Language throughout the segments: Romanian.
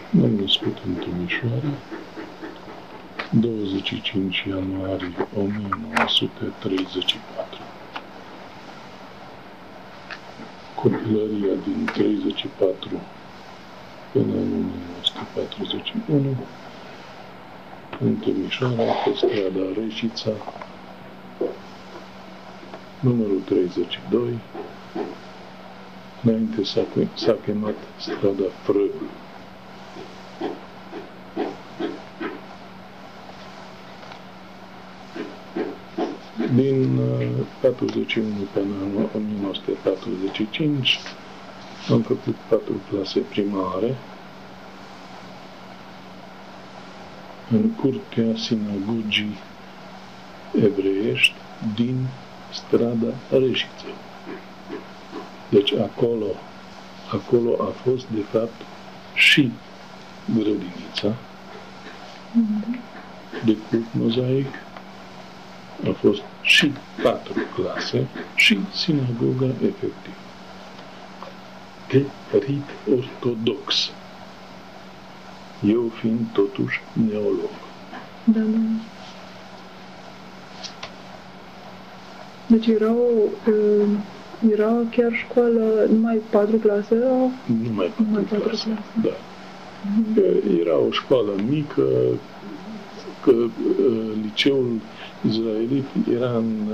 M-am născut în Timișoara, 25 ianuarie 1934. Copilăria din 34 până în 1941, în Timișoara, pe strada Reșița, numărul 32, înainte s-a chemat strada Frăgu. Din 41 până în 1945 am făcut 4 clase primare în curtea sinagogii evreiești din strada Reșiței. Deci acolo a fost de fapt și grădinița de cult mozaic, a fost și 4 clase și sinagoga efectiv. De rit ortodox. Eu fiind totuși neolog. Da. Deci era chiar școală numai 4 clase? Numai 4 clase, da. Era o școală mică, că liceul izraelit era în...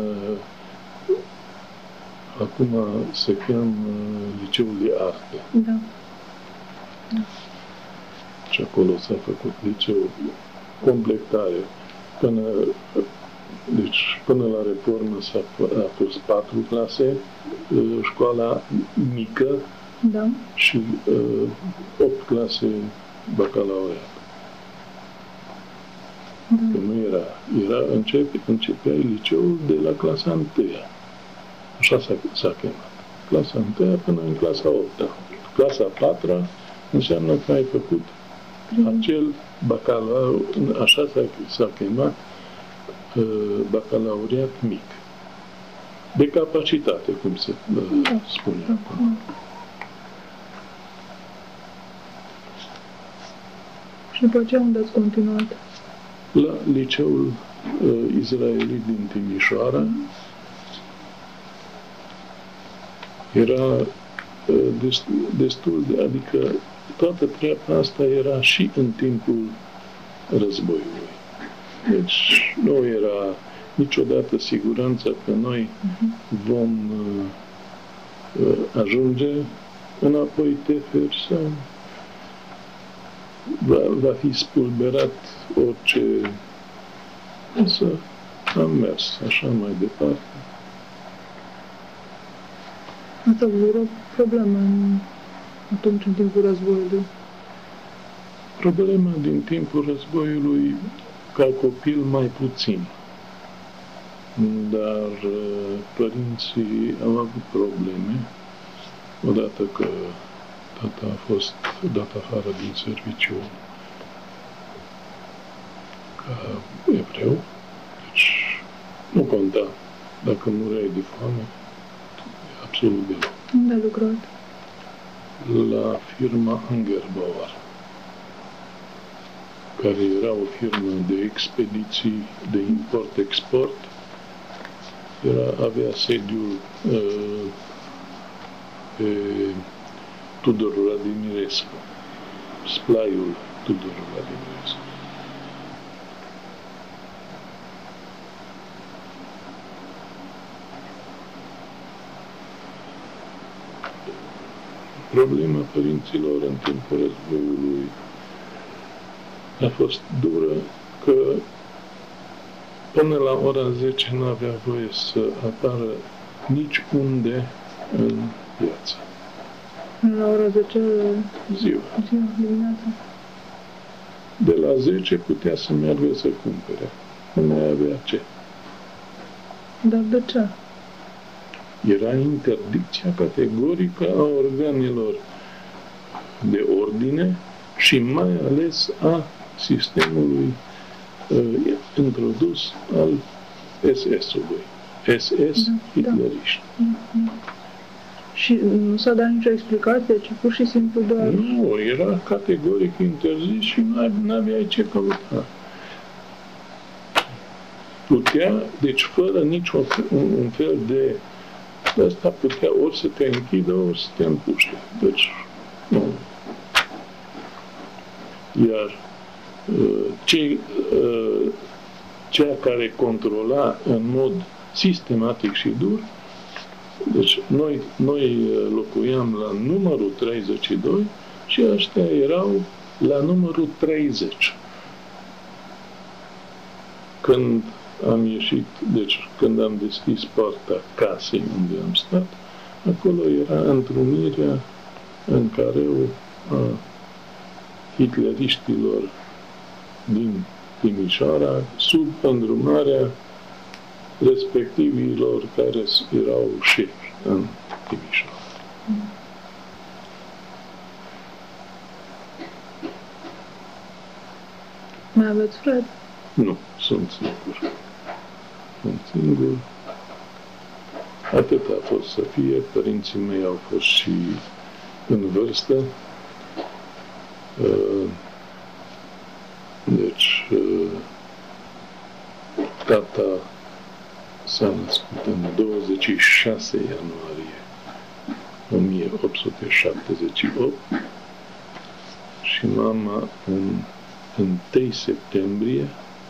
acum se cheamă Liceul de Arte. Da. Și acolo s-a făcut liceu, completare. Până la reformă a fost 4 clase, școala mică, da, și 8 clase bacalaureat. Da. Că nu începea liceul de la clasa 1. Așa s-a chemat. Clasa 1 până în clasa 8. Clasa 4 înseamnă că ai făcut acel bacalaureat, așa s-a chemat, bacalaureat mic. De capacitate, cum se spune acum. Și după aceea unde ați continuat? La liceul izraelit din Timișoara. Era destul de... Adică toată treaba asta era și în timpul războiului. Deci nu era niciodată siguranța că noi vom ajunge înapoi tefer sau va fi spulberat orice. Însă am mers așa mai departe. Ați avut o problemă atunci, în timpul războiului? Problema din timpul războiului, ca copil, mai puțin. Dar părinții au avut probleme. Odată că tata a fost dat afară din serviciu ca evreu, deci nu conta dacă mureai de foame, absolut deloc. Unde a lucrat? La firma Angerbauer, care era o firmă de expediții, de import-export. Avea sediul pe Tudor Radimirescu, splaiul Tudor Radimirescu. Problema părinților în timpul războiului a fost dură, că până la ora 10 nu avea voie să apară niciunde în viață. La ora 10 ziua, dimineața. De la 10 putea să meargă să cumpere. Nu mai avea ce. Dar de ce? Era interdicția categorică a organelor de ordine și mai ales a sistemului introdus al SS-ului. SS hitleriști. Și nu s-a dat nicio explicație, ci pur și simplu doar... Nu, era categoric interzis și n-aveai ce căuta. Putea, deci fără niciun un fel de... Asta putea ori să te închidă, ori să te împuște. Deci, nu. Iar cea care controla în mod sistematic și dur, deci noi locuiam la numărul 32 și ăștia erau la numărul 30. Când am ieșit, deci când am deschis poarta casei unde am stat, acolo era întrunirea în careu a hitleriștilor din Timișoara, sub îndrumarea respectivilor care erau șefi în Timișoara. Mai aveți frate? Nu, sunt singur. Sunt singur. Atât a fost să fie. Părinții mei au fost și în vârstă. Deci, tata s-a născut în 26 ianuarie 1878 și mama în 1 septembrie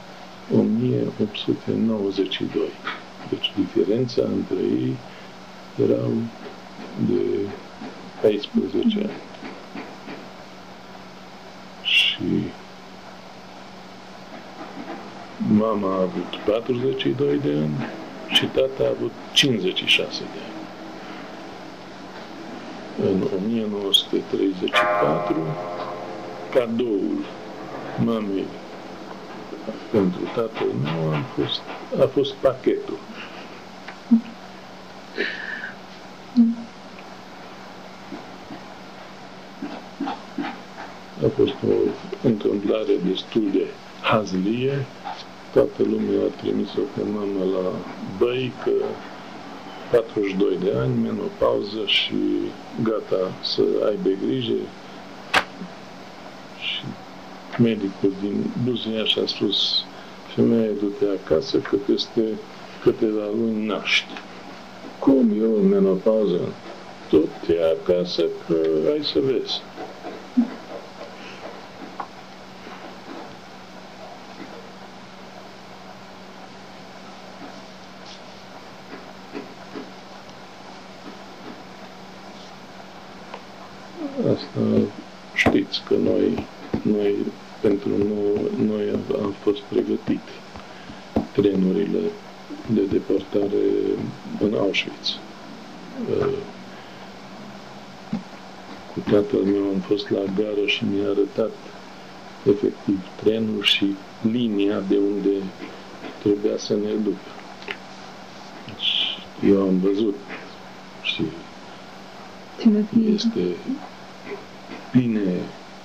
1892. Deci diferența între ei erau de 14 ani. Și mama a avut 42 de ani și tata a avut 56 de ani. În 1934, cadoul mamei pentru tatăl meu a fost pachetul. A fost o întâmplare destul de hazlie. Toată lumea a trimis-o pe mama la băi că 42 de ani, menopauză și gata să aibă grijă. Și medicul din Buzăiaș a spus: femeie, du-te acasă că peste câteva luni naști. Cum? Eu în menopauză? Du-te acasă că ai să vezi. Asta știți că noi pentru noi am fost pregătit trenurile de deportare în Auschwitz. Cu tatăl meu am fost la gară și mi-a arătat efectiv trenul și linia de unde trebuia să ne ducă. Deci, eu am văzut și este bine.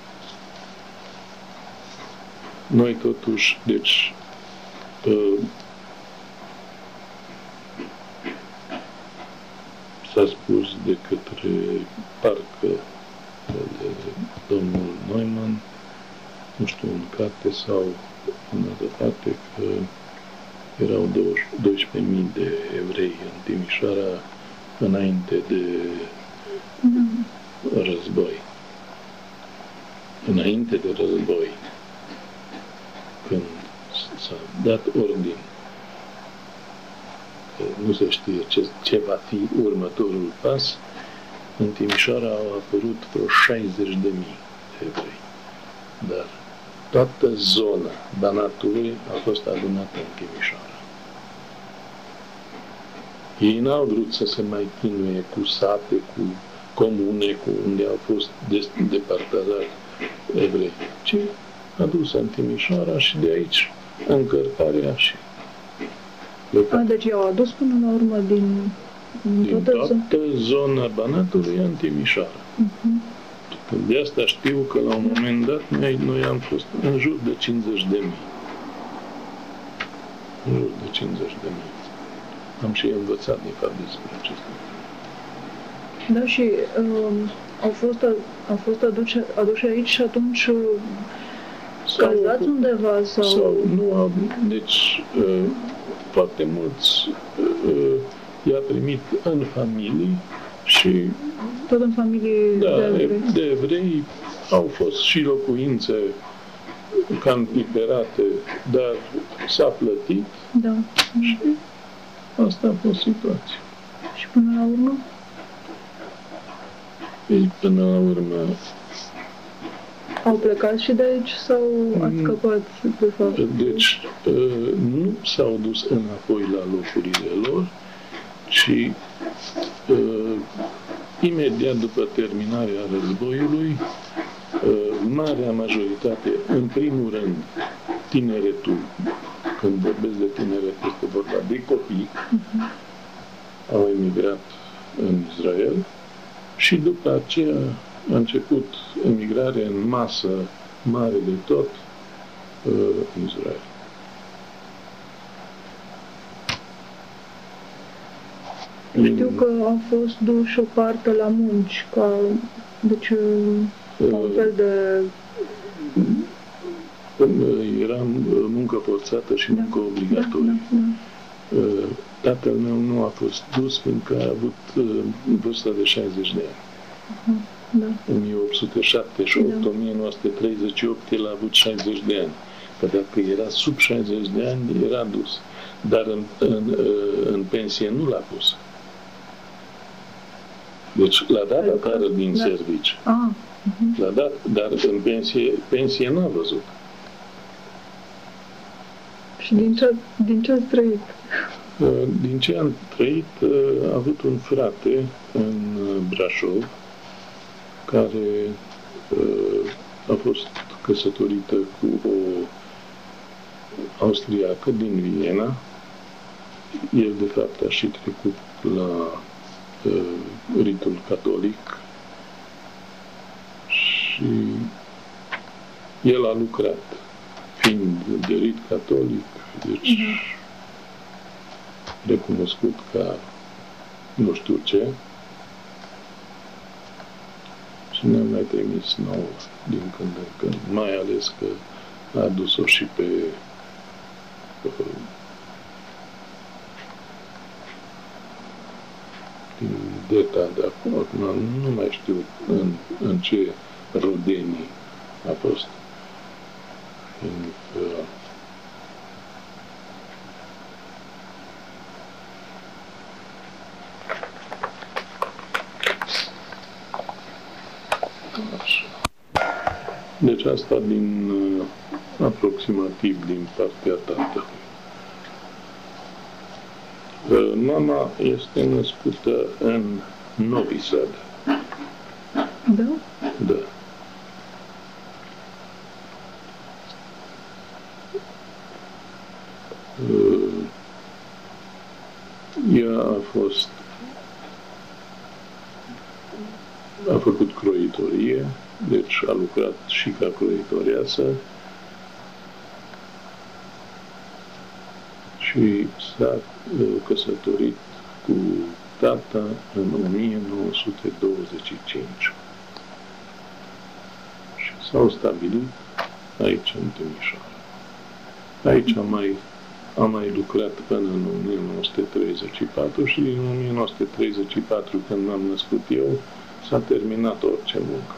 Noi totuși, deci, s-a spus de către parcă de domnul Neumann, nu știu, în carte sau în altă parte, că erau 12.000 de evrei în Timișoara înainte de război. Înainte de război, când s-a dat ordin că nu se știe ce va fi următorul pas, în Timișoara au apărut vreo 60.000 de evrei. Dar toată zona Banatului a fost adunată în Timișoara. Ei n-au vrut să se mai chinuie cu sate, cu comune, cu unde au fost departazați evrei, ci a dus în Timișoara și de aici încărcarea și plecarea. Deci i-au adus până la urmă din toată zona Banatului în Timișoara. De asta știu că la un moment dat noi am fost în jur de 50.000. În jur de 50.000. Am și învățat de fapt despre acest lucru. Da, și au fost aduși aici și atunci cazați undeva sau... Nu au, deci foarte mulți i-a primit în familii și tot în familie de evrei. Au fost și locuințe cam liberate, dar s-a plătit. Da. Și asta a fost situația. Și până la urmă? Ei, până la urmă... Au plecat și de aici sau ați scăpat, de fapt? Deci, nu s-au dus înapoi la locurile lor, ci imediat după terminarea războiului, marea majoritate, în primul rând, tineretul, când vorbesc de tineret, este vorba de copii, au emigrat în Israel și după aceea a început emigrarea în masă mare de tot în Israel. Știu că au fost duși o parte la munci, deci un fel de... Era muncă forțată și muncă obligatorie. Tatăl meu nu a fost dus pentru că a avut vârsta de 60 de ani. 1878-1938, el a avut 60 de ani. Că dacă era sub 60 de ani, era dus. Dar în pensie nu l-a pus. Deci l-a dat afară din servici. L-a dat, dar în pensie n-a văzut. Și din ce ați trăit? Din ce am trăit, a avut un frate în Brașov, care a fost căsătorită cu o austriacă din Viena. El, de fapt, a și trecut la ritul catolic și el a lucrat, fiind de rit catolic, deci recunoscut ca nu știu ce, și ne-a mai trimis nouă din când în când, mai ales că a adus-o și pe din Deta de acum, nu mai știu în ce rodenii a fost. Deci asta din aproximativ din partea tatălui. Mama este născută în Novi Sad. Da? Da. Ea a făcut croitorie, deci a lucrat și ca croitoreasă și s-a căsătorit cu tata în 1925 și s-au stabilit aici, în Timișoara. Aici am mai lucrat până în 1934 și din 1934, când m-am născut eu, s-a terminat orice muncă.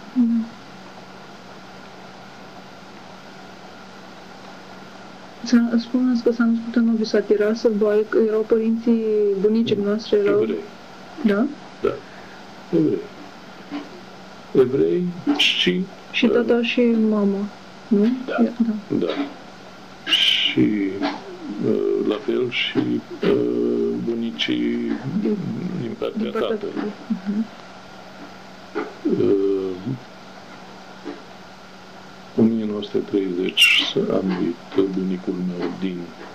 Spuneți că s-a născut în Novi Sad, era sălboare, că erau părinții bunicii noastre, erau... Evrei. Da? Da. Evrei. Evrei și... Și tata și mama, nu? Da. Da. Și la fel și bunicii din partea tatălui. 1930 am murit bunicul meu din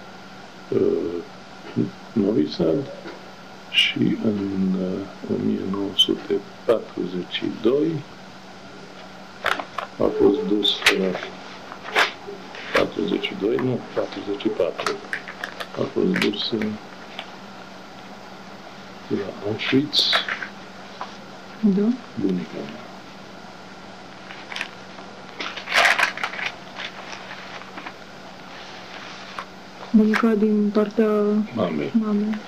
Novi Sad și în 1942 a fost dus 44 a fost dus la Auschwitz Da. bunica mea. Bunica din partea Mamei. mamei.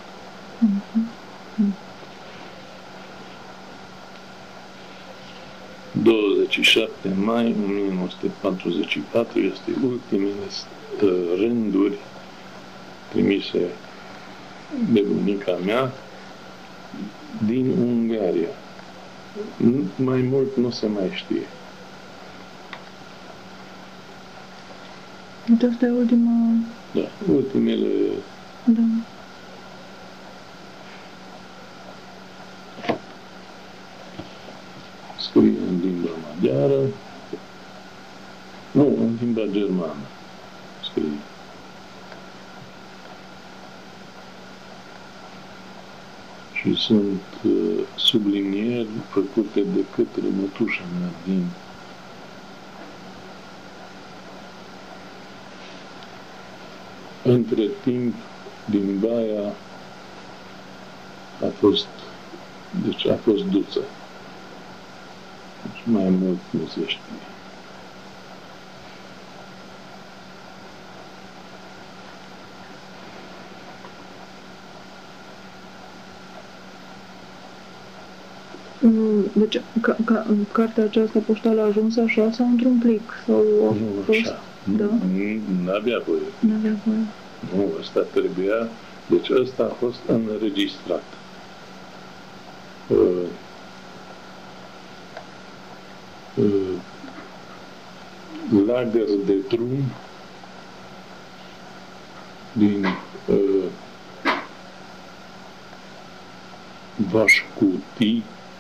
27 mai 1944 este ultimele rânduri trimise de bunica mea din Ungaria. Mai mult nu se mai știe. Deci asta e ultima... Da, ultimele... Da. Scrie în limba maghiară, nu, în limba germană scrie. Și sunt sublinieri făcute de către mătușa mea din între timp, din Baia a fost dusă. Deci mai mult nu se știe. Deci, cartea aceasta poștală a ajuns așa sau într-un plic? Sau a Nu fost... așa. Da. N-avea voie. N-avea voie. Nu, ăsta trebuia, deci ăsta a fost înregistrat. Lager de drum din Vașcutii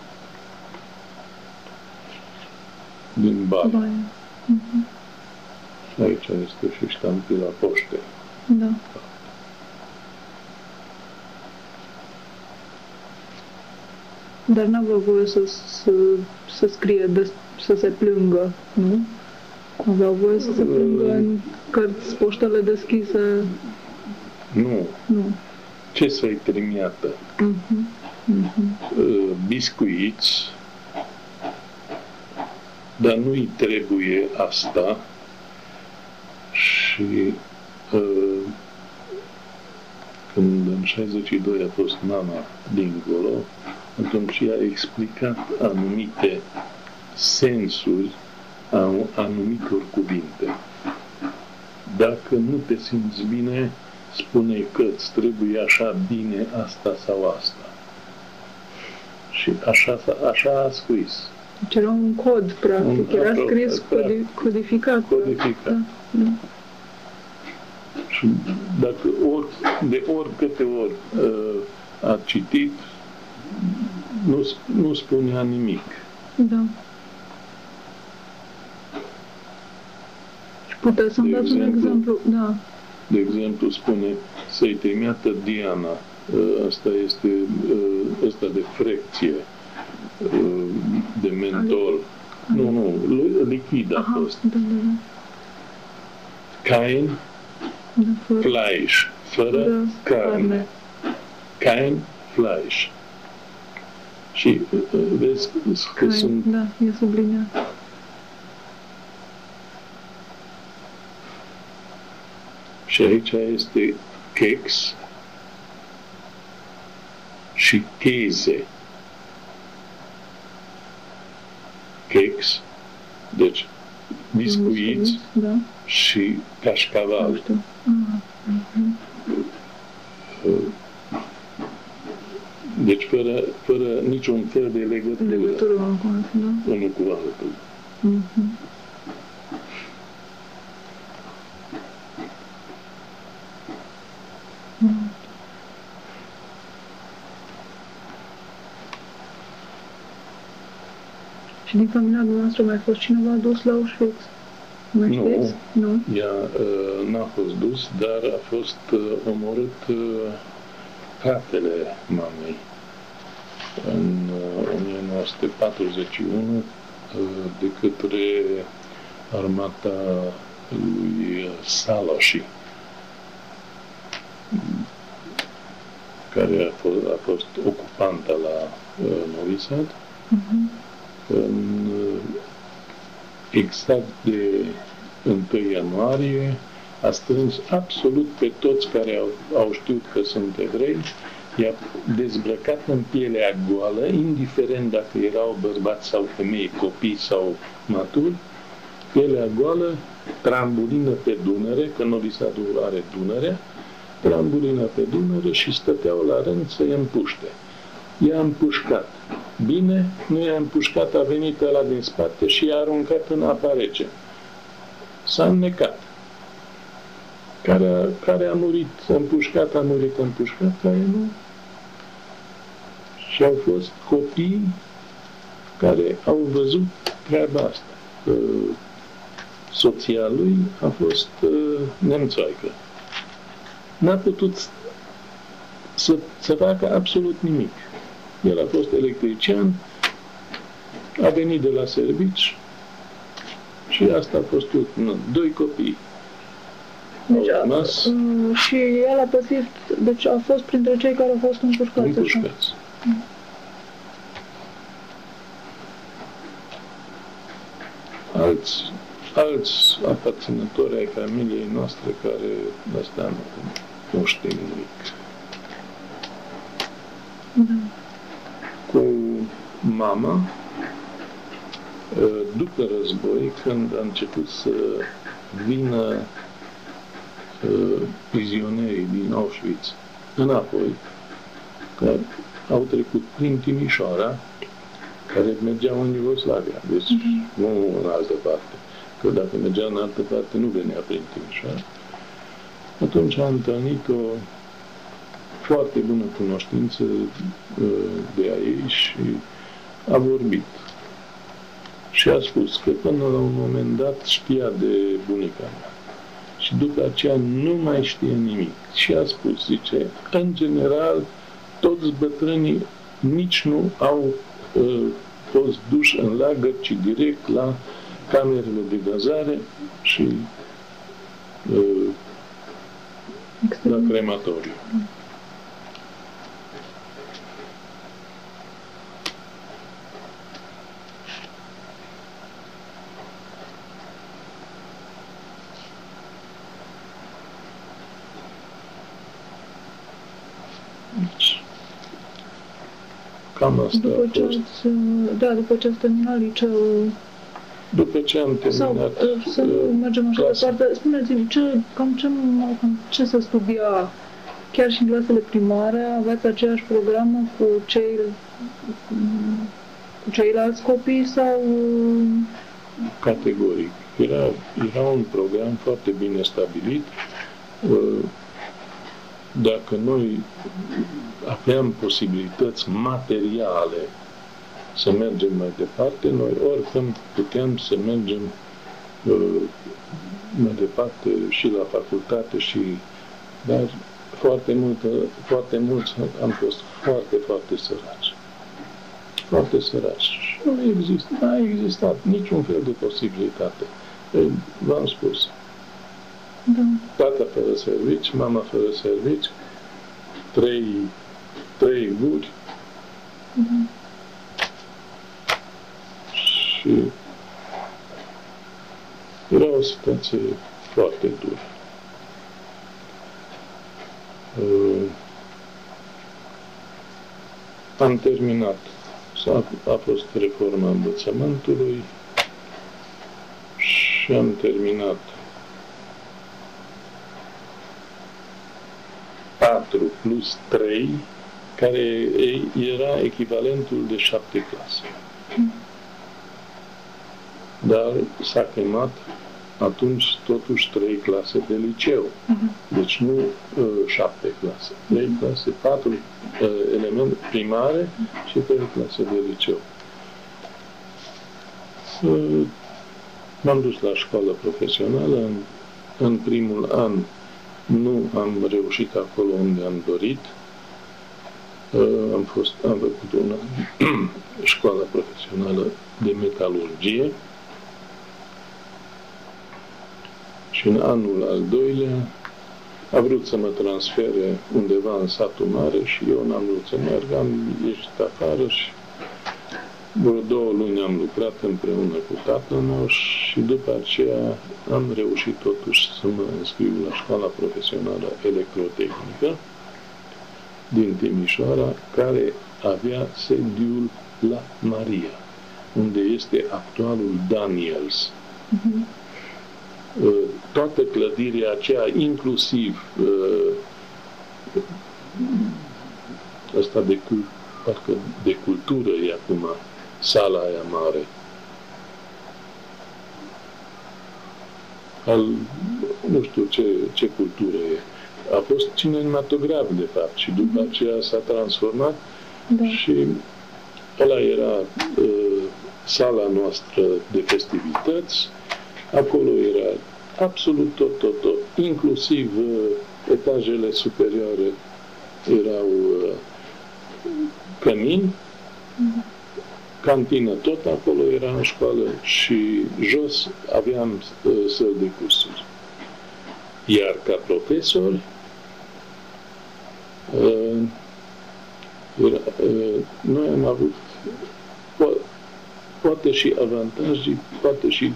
din Baia. Baia. Aici este și ștampila poștei. Da. Dar n-avea voie să scrie, să se plângă, nu? Aveau voie să se plângă în cărți poștale deschise? Nu. Nu. Ce să-i trimiată? Biscuiți, dar nu-i trebuie asta și când în 62 a fost mama dincolo, atunci i-a explicat anumite sensuri a anumitor cuvinte. Dacă nu te simți bine, spune că îți trebuie așa bine asta sau asta. Și așa a scris. Deci era un cod, practic. Era scris codificat. Codificat. Da. Și dacă de oricâte ori a citit, nu spunea nimic. Da. Și puteți să-mi dați un exemplu? Da. De exemplu, spune să-i trimiată Diana. Asta este ăsta de frecție, de mentol. Nu, lichid a fost. Da. Kein Fleisch, fără carne. Kein Fleisch. Și vezi că sunt... Da, e subliniat. Și aici este Keks și Käse. Keks, deci biscuiți da. Și cașcaval. Deci fără niciun fel de legătură unul cu altul. Și din familia noastră mai a fost cineva dus la Auschwitz? Mai știți? Nu. Ea n-a fost dus, dar a fost omorât fratele mamei în 1941 de către armata lui Saloși, care a fost ocupanta la Novi Sad. Exact de 1 ianuarie a strâns absolut pe toți care au știut că sunt evrei, i-a dezbrăcat în pielea goală, indiferent dacă erau bărbați sau femei, copii sau maturi, pielea goală, trambulină pe Dunăre, că Novi Sadul are Dunărea, trambulină pe Dunăre și stăteau la rând să-i împuște. I-a împușcat. Bine, nu i-a împușcat, a venit ăla din spate și i-a aruncat în apa rece. S-a înnecat. Care a murit împușcat, care nu. Și au fost copii care au văzut treaba asta. Soția lui a fost nemțoaică. N-a putut să facă absolut nimic. El a fost electrician, a venit de la servici și asta a fost tot. 2 copii. Deci și el a pățit, deci a fost printre cei care au fost împușcați. Alți aparținători ai familiei noastre care ăsta nu știu nimic. Cu mama, după război, când a început să vină prizonierii din Auschwitz înapoi, care au trecut prin Timișoara, care mergeau în Iugoslavia, deci nu în altă parte. Că dacă mergea în altă parte, nu venea prin Timișoara. Atunci a întâlnit o foarte bună cunoștință de a ei și a vorbit. Și a spus că până la un moment dat știa de bunica mea. Și după aceea nu mai știe nimic. Și a spus, zice, în general, toți bătrânii nici nu au fost duși în lagăr, ci direct la camerele de gazare și la crematoriu. Cam asta după ce ați terminat liceul. După ce am terminat... Să mergem așa departe. Spuneți-mi, ce se studia chiar și în clasele primare? Aveți aceeași programă cu ceilalți copii sau... Categoric. Era un program foarte bine stabilit. Dacă noi aveam posibilități materiale să mergem mai departe, noi oricând puteam să mergem mai departe și la facultate dar foarte mulți am fost foarte săraci. Foarte săraci. Și nu a existat niciun fel de posibilitate. V-am spus. Da. Tata fără servici, mama fără servici, trei guri. Și era o situație foarte dură. Am terminat. A fost reforma învățământului și am terminat 4 plus 3, care era echivalentul de 7 clase. Dar s-a chemat atunci totuși 3 clase de liceu. Deci nu 7 clase. 3 clase, 4 elemente primare și 3 clase de liceu. M-am dus la școală profesională. În primul an nu am reușit acolo unde am dorit. Am făcut o școală profesională de metalurgie și în anul al doilea a vrut să mă transfere undeva în satul mare și eu n-am vrut să merg, am ieșit afară și vreo 2 luni am lucrat împreună cu tatăl meu și după aceea am reușit totuși să mă înscriu la școala profesională electrotehnică din Timișoara, care avea sediul la Maria, unde este actualul Daniels. Toată clădirea aceea, inclusiv asta parcă de cultură e acum, sala aia mare. Nu știu ce cultură e. A fost cinematograf, de fapt, și după aceea s-a transformat și ăla era sala noastră de festivități. Acolo era absolut tot. Inclusiv etajele superioare erau cămin, cantină tot acolo era în școală și jos aveam săli de cursuri. Iar ca profesor noi am avut poate și avantaje, poate și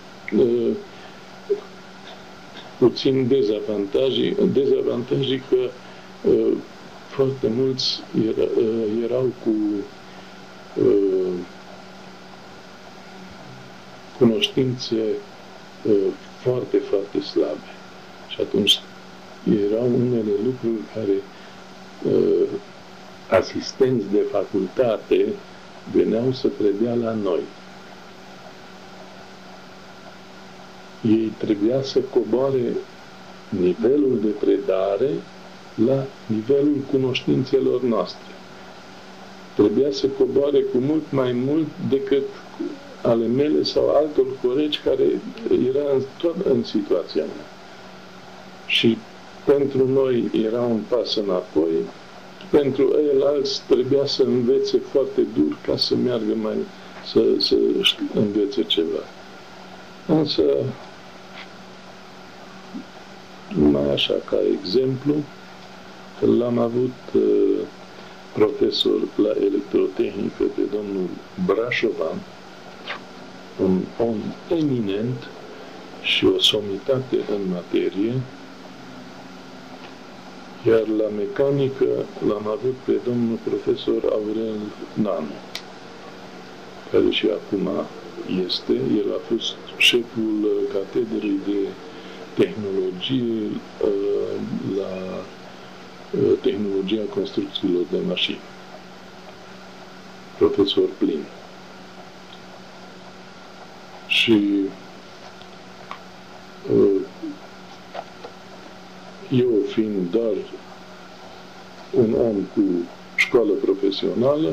puțin dezavantaje că foarte mulți erau cu cunoștințe foarte, foarte slabe. Și atunci erau unele lucruri care asistenți de facultate veneau să predea la noi. Ei trebuia să coboare nivelul de predare la nivelul cunoștințelor noastre. Trebuia să coboare cu mult mai mult decât ale mele sau altor colegi care era tot în situația mea. Și pentru noi era un pas înapoi, pentru ei alți trebuia să învețe foarte dur ca să meargă să învețe ceva. Însă, numai așa, ca exemplu, l-am avut profesor la electrotehnică pe domnul Brașovan, un om eminent și o somitate în materie, iar la mecanică l-am avut pe domnul profesor Aurel Nanu, care și acum este. El a fost șeful catedrei de tehnologie la tehnologia construcțiilor de mașini. Profesor plin. Și eu fiind doar un om cu școală profesională,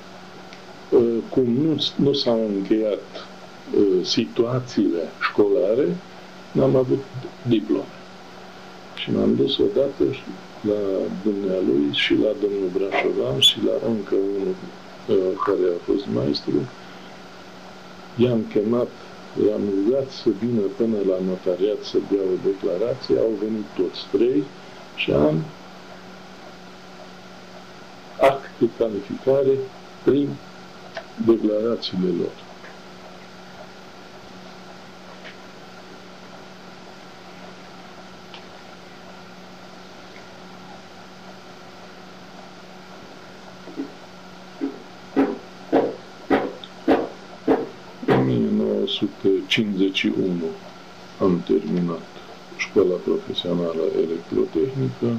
cum nu s-au încheiat situațiile școlare, n-am avut diplome. Și m-am dus odată la dumnealui și la domnul Brașovan și la încă unul care a fost maestru. I-am chemat, i-am rugat să vină până la notariat să dea o declarație. Au venit toți 3 și am act de calificare prin declarațiile lor. În 1951 am terminat școala profesională electrotehnică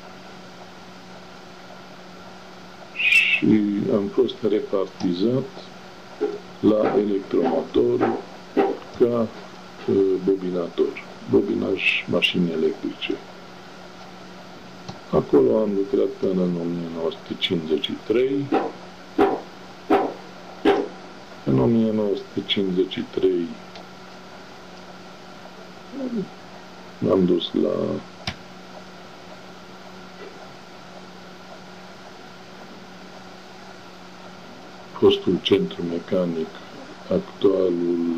și am fost repartizat la electromotor ca bobinator, bobinaj mașini electrice. Acolo am lucrat până în 1953. În 1953 m-am dus la fostul centru mecanic, actualul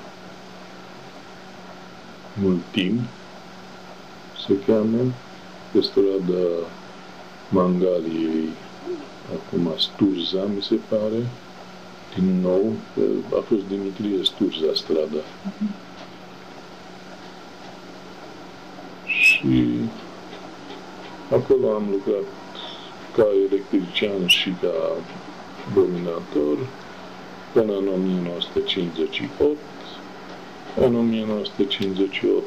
Multim, se cheamă, pe strada Mangaliei, acum Sturza, mi se pare. din nou, a fost Dimitrie Sturza strada. Și acolo am lucrat ca electrician și ca dominator până în 1958. În 1958,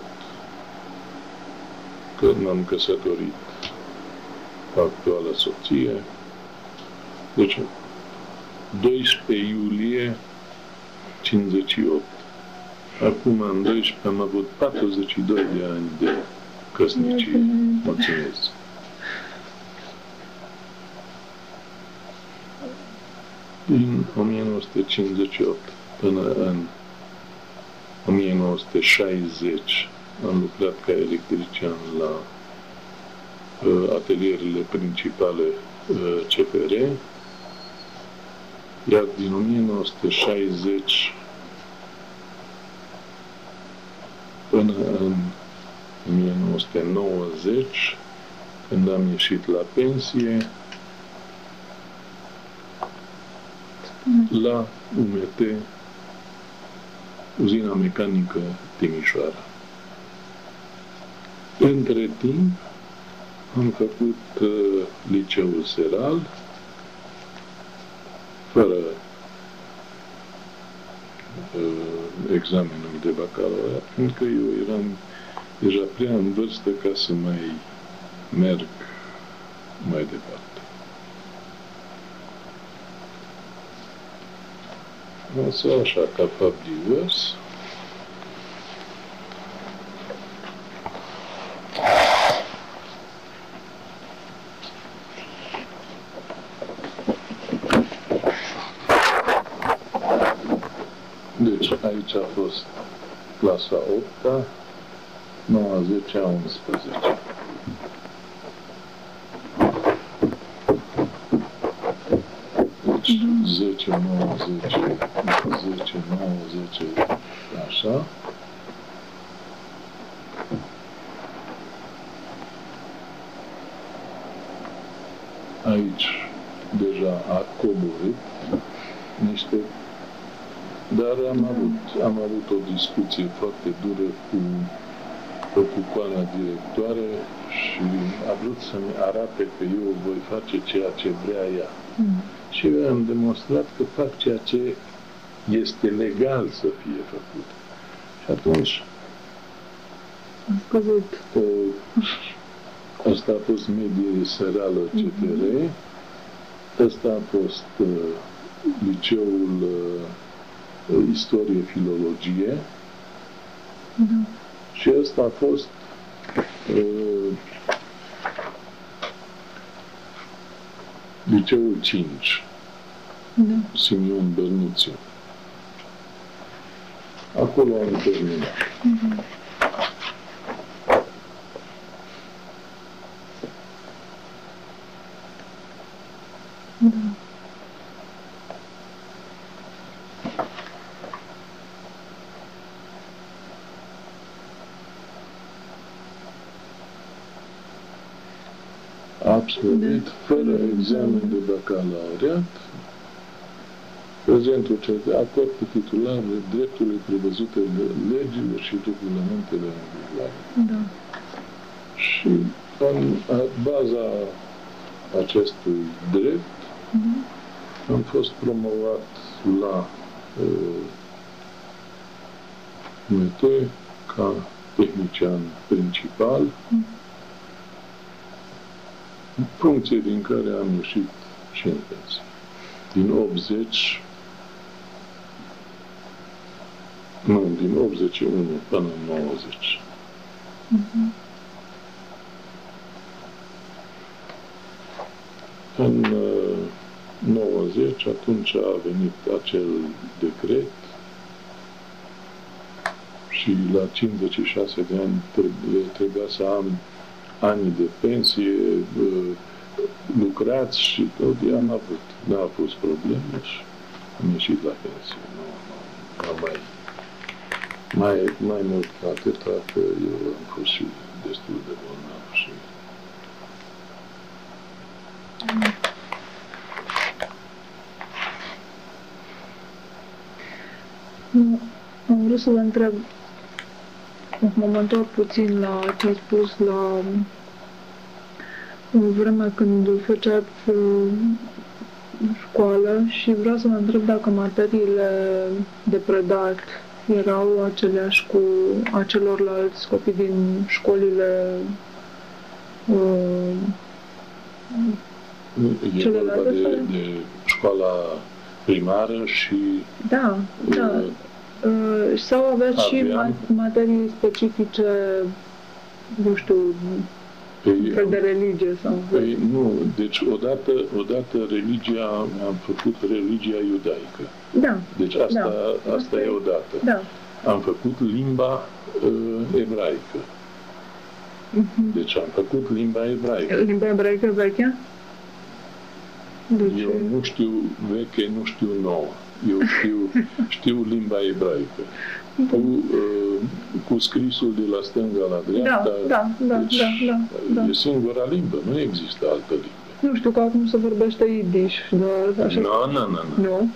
când m-am căsătorit cu actuala soție, deci 12 iulie 58. Acum, în 12, am avut 42 de ani de căsnicie. Mulțumesc! Din 1958 până în 1960 am lucrat ca electrician la atelierele principale CFR, iar din 1960 până în 1990, când am ieșit la pensie, la UMT, uzina mecanică Timișoara. Între timp, am făcut liceul Seral, fără examenul de bacalaureat, pentru că eu eram deja prea în vârstă ca să mai merg mai departe. Însă așa, capabil. Deci aici a fost clasa 8-a, 9-a, 10-a, 11-a. Deci 10, 9, 10, 10, 9, 10, așa. Aici deja a coborât niște. Dar am avut o discuție foarte dură cu ocupoana directoare și a vrut să-mi arate că eu voi face ceea ce vrea ea. Și eu am demonstrat că fac ceea ce este legal să fie făcut. Și atunci a scăzut. Asta a fost medie serală CTR, ăsta a fost liceul Istorie-Filologie și ăsta a fost liceul 5, Simion Bărnuțiu. Acolo am terminat. Absolvit, fără examen de bacalaureat, prezentul CT, acord cu titularul drepturile prevăzute de legile și regulamentele în vigoare. Da. Și în baza acestui drept am fost promovat la UMT ca tehnician principal, funcție din care am ieșit și în pensie. Din 80, nu, din 81 până în 90. În 90, atunci a venit acel decret și la 56 de ani trebuia să am ani de pensie, lucrați și tot, am avut. N-a fost probleme și am ieșit la pensie. Mai mult ca atâta, că eu am fost și destul de bolnav și... Nu, am vrut să vă întreb, mă întorc puțin la ce a spus la vremea când făceați școală și vreau să vă întreb dacă materiile de predat erau aceleași cu acelorlalți copii din școlile E vorba de școala primară și... Da. Sau aveți și materii specifice, nu știu, fel de religie sau... Nu, deci odată religia, am făcut religia iudaică. Da. Deci asta e odată. Da. Am făcut limba ebraică. Deci am făcut limba ebraică. Limba ebraică veche? Eu nu știu veche, nu știu nouă. Eu știu limba ebraică. Cu scrisul de la stânga la dreapta. Da. E singura limbă, nu există altă limbă. Nu știu că acum se vorbește idiș, dar așa... Nu.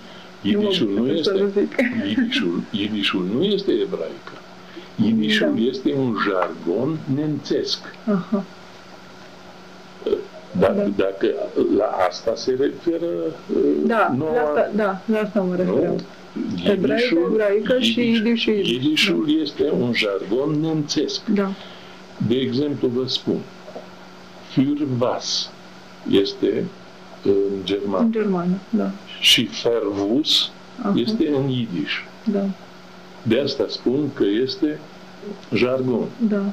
Idișul nu este ebraică. Idișul este un jargon nemțesc. Aha. Dacă la asta se referă la asta mă refeream. Ebraică și idișul. Idișul este un jargon nemțesc. Da. De exemplu, vă spun, für was este în germană. În germană, da. Și fervus este în idiș. Da. De asta spun că este jargon. Da.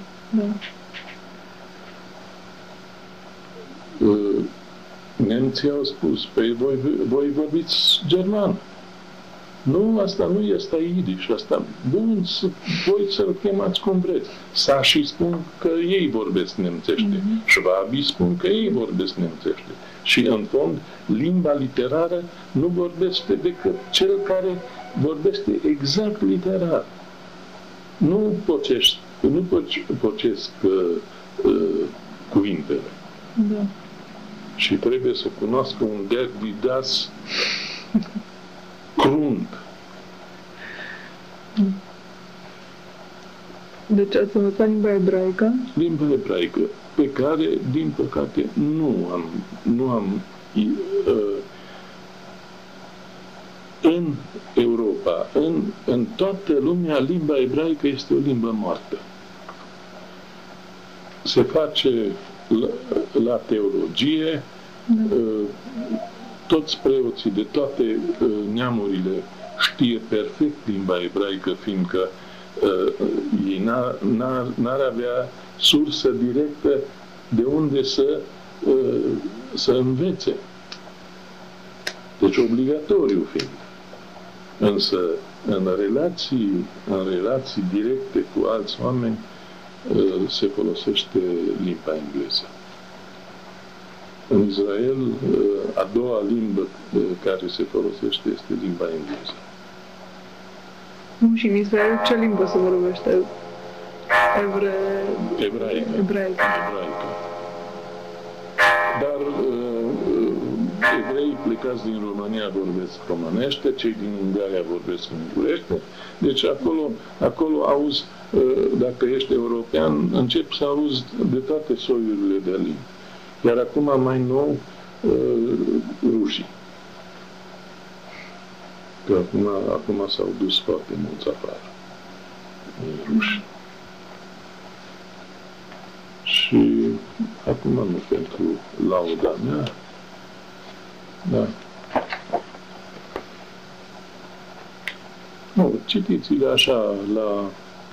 Nemții au spus, păi voi vorbiți germană. Nu, asta nu este idiș, asta, bun, voi să-l chemați cum vreți. Sașii spun că ei vorbesc nemțește, șvabii spun că ei vorbesc nemțește. Și, în fond, limba literară nu vorbește decât cel care vorbește exact literar. Nu pocesc cuvintele. Da. Și trebuie să cunoască un der didas crunt. Deci ați învățat limba ebraică? Limba ebraică, pe care, din păcate, nu am în Europa, în toată lumea, limba ebraică este o limbă moartă. Se face la teologie, toți preoții de toate neamurile știe perfect limba ebraică, fiindcă ei n-ar avea sursă directă de unde să învețe. Deci obligatoriu fiind. Însă în relații directe cu alți oameni se folosește limba engleză. În Israel, a doua limbă care se folosește este limba engleză. Nu, și în Israel ce limbă se vorbește? Ebraică. Dar evreii plecați din România vorbesc românește, cei din Ungaria vorbesc ungurește, deci acolo auzi, dacă ești european, începi să auzi de toate soiurile de limbi. Iar acum mai nou rușii. Că acum s-au dus foarte mulți afară. Ruși. Și acum nu pentru lauda mea, da. Nu, citiți-le așa la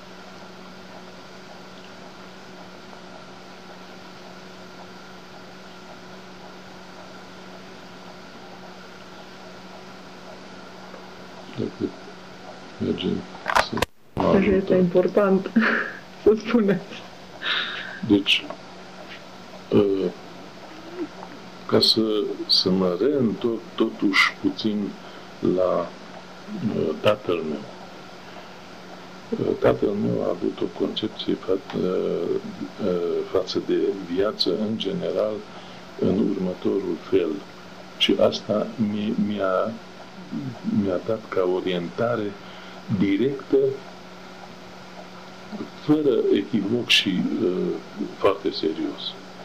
dacă mergem să... Așa este important să spuneți. Deci, ca să mă reîntorc totuși puțin la tatăl meu. Tatăl meu a avut o concepție față de viață în general în următorul fel. Și asta mi-a dat ca orientare directă, fără echivoc și foarte serios.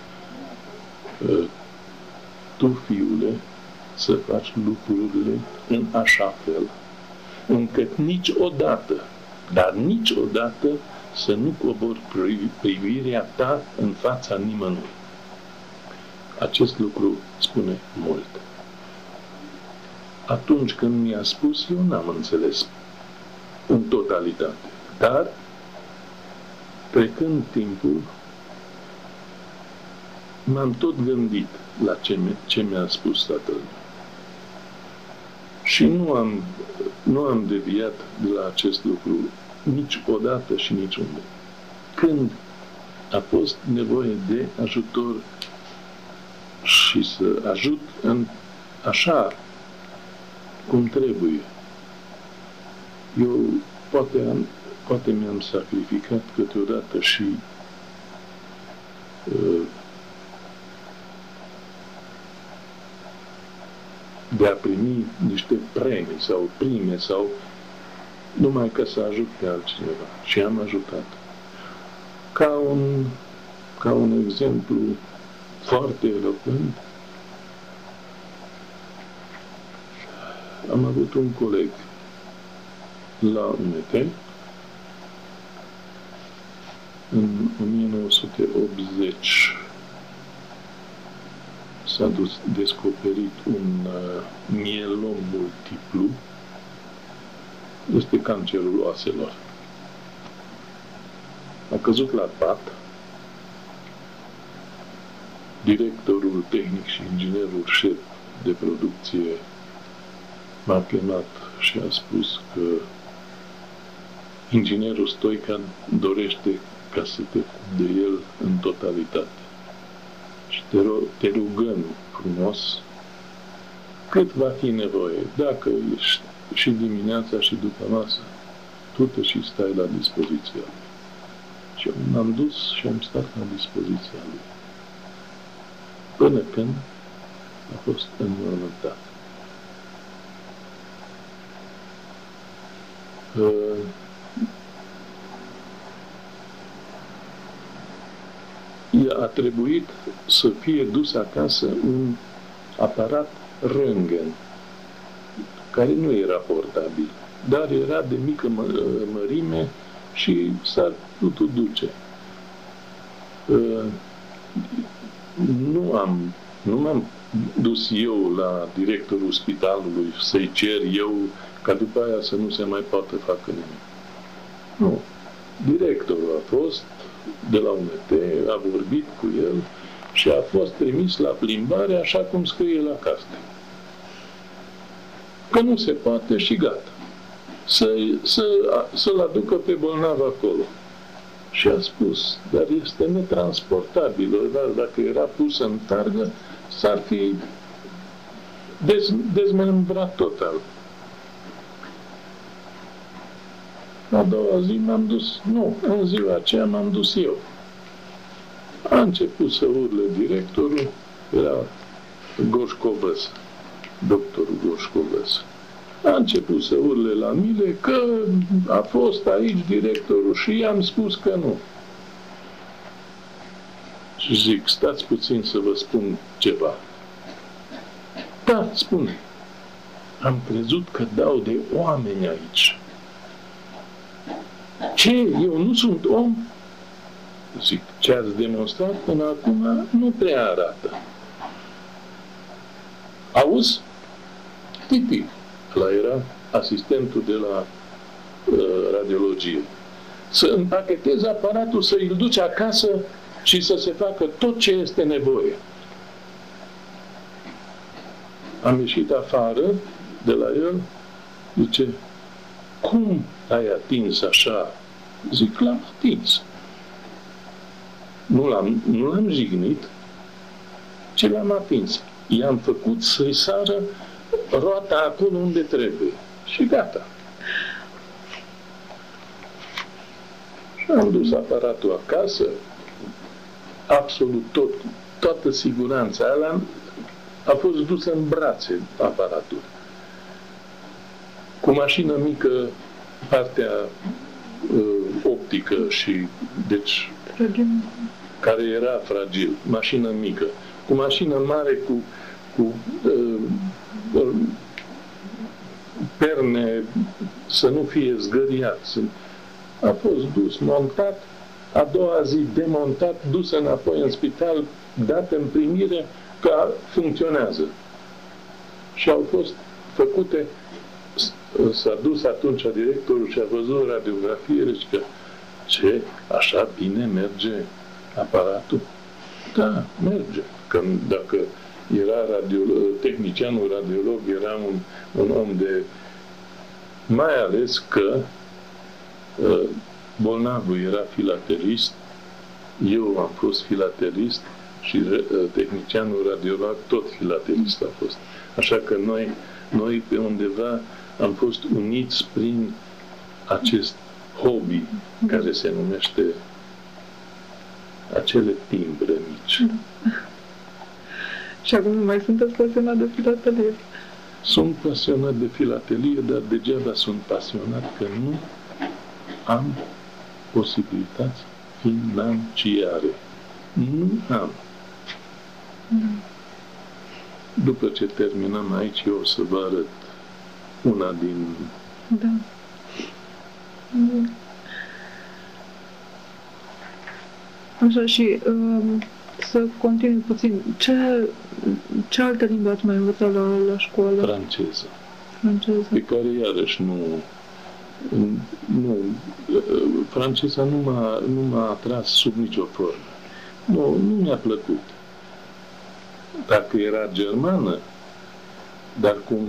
Tu, fiule, să faci lucrurile în așa fel, încât niciodată, dar niciodată, să nu cobori privirea ta în fața nimănui. Acest lucru spune mult. Atunci când mi-a spus, eu n-am înțeles în totalitate. Dar, trecând timpul, m-am tot gândit la ce mi-a spus tatăl meu. Și nu am deviat de la acest lucru niciodată și niciunde. Când a fost nevoie de ajutor și să ajut în așa cum trebuie, eu poate mi-am sacrificat câteodată și de a primi niște premii sau prime sau numai ca să ajut pe altcineva. Și am ajutat. Ca un exemplu foarte elocvent, am avut un coleg la UNT în 1980. S-a descoperit un mielom multiplu. Este cancerul oaselor. A căzut la pat. Directorul tehnic și inginerul șef de producție m-a chemat și a spus că inginerul Stoican dorește ca să te ocupi de el în totalitate. Și te rugăm frumos cât va fi nevoie. Dacă ești și dimineața și după masă, tu te și stai la dispoziția lui. Și eu m-am dus și am stat la dispoziția lui. Până când a fost înmormântat. A trebuit să fie dus acasă un aparat röntgen, care nu era portabil, dar era de mică mărime și s-ar putut duce. Nu m-am dus eu la directorul spitalului să-i cer eu ca după aia să nu se mai poată facă nimic. Nu. Directorul a fost de la UNT, a vorbit cu el și a fost trimis la plimbare așa cum scrie la carte. Că nu se poate și gata. Să-l aducă pe bolnav acolo. Și a spus, dar este netransportabil, dar dacă era pus în targă, s-ar fi dezmembrat total. A doua zi m-am dus, în ziua aceea m-am dus eu. A început să urle directorul, era Gorșcovăs, doctorul Gorșcovăs. A început să urle la mine că a fost aici directorul și i-am spus că nu. Și zic, stați puțin să vă spun ceva. Da, spune. Am crezut că dau de oameni aici. Ce? Eu nu sunt om? Zic, ce ați demonstrat până acum nu prea arată. Auzi? Titi. Ăla era asistentul de la radiologie. Să împachetezi aparatul, să îl duci acasă și să se facă tot ce este nevoie. Am ieșit afară de la el, zice, cum ai atins așa? Zic, l-am atins. Nu l-am jignit, ci l-am atins. I-am făcut să-i sară roata acolo unde trebuie. Și gata. Și am dus aparatul acasă, absolut toată siguranța. A fost dusă în brațe aparatul. Cu mașină mică partea optică și, deci, Fragil. care era fragil, mașină mică, cu mașină mare, cu perne să nu fie zgâriat. A fost dus, montat, a doua zi demontat, dus înapoi în spital, dat în primire, că funcționează. Și au fost făcute, s-a dus atunci directorul și a văzut radiografiile și că ce, așa bine merge aparatul? Da, merge. Că dacă era tehnicianul radiolog, era un om de... Mai ales că bolnavul era filatelist, eu am fost filatelist și tehnicianul radiolog tot filatelist a fost. Așa că noi pe undeva am fost uniți prin acest hobby care se numește acele timbre mici. Și acum nu mai sunteți pasionat de filatelie? Sunt pasionat de filatelie, dar degeaba sunt pasionat că nu am posibilități financiare. Nu am. După ce terminăm aici, eu o să vă arăt una din... Da. Așa, și să continui puțin. Ce alte limbi ați mai învățat la școală? Franceză. Franceză. Pe care iarăși nu franceza nu m-a atras sub nicio formă. Nu mi-a plăcut. Dacă era germană, dar cum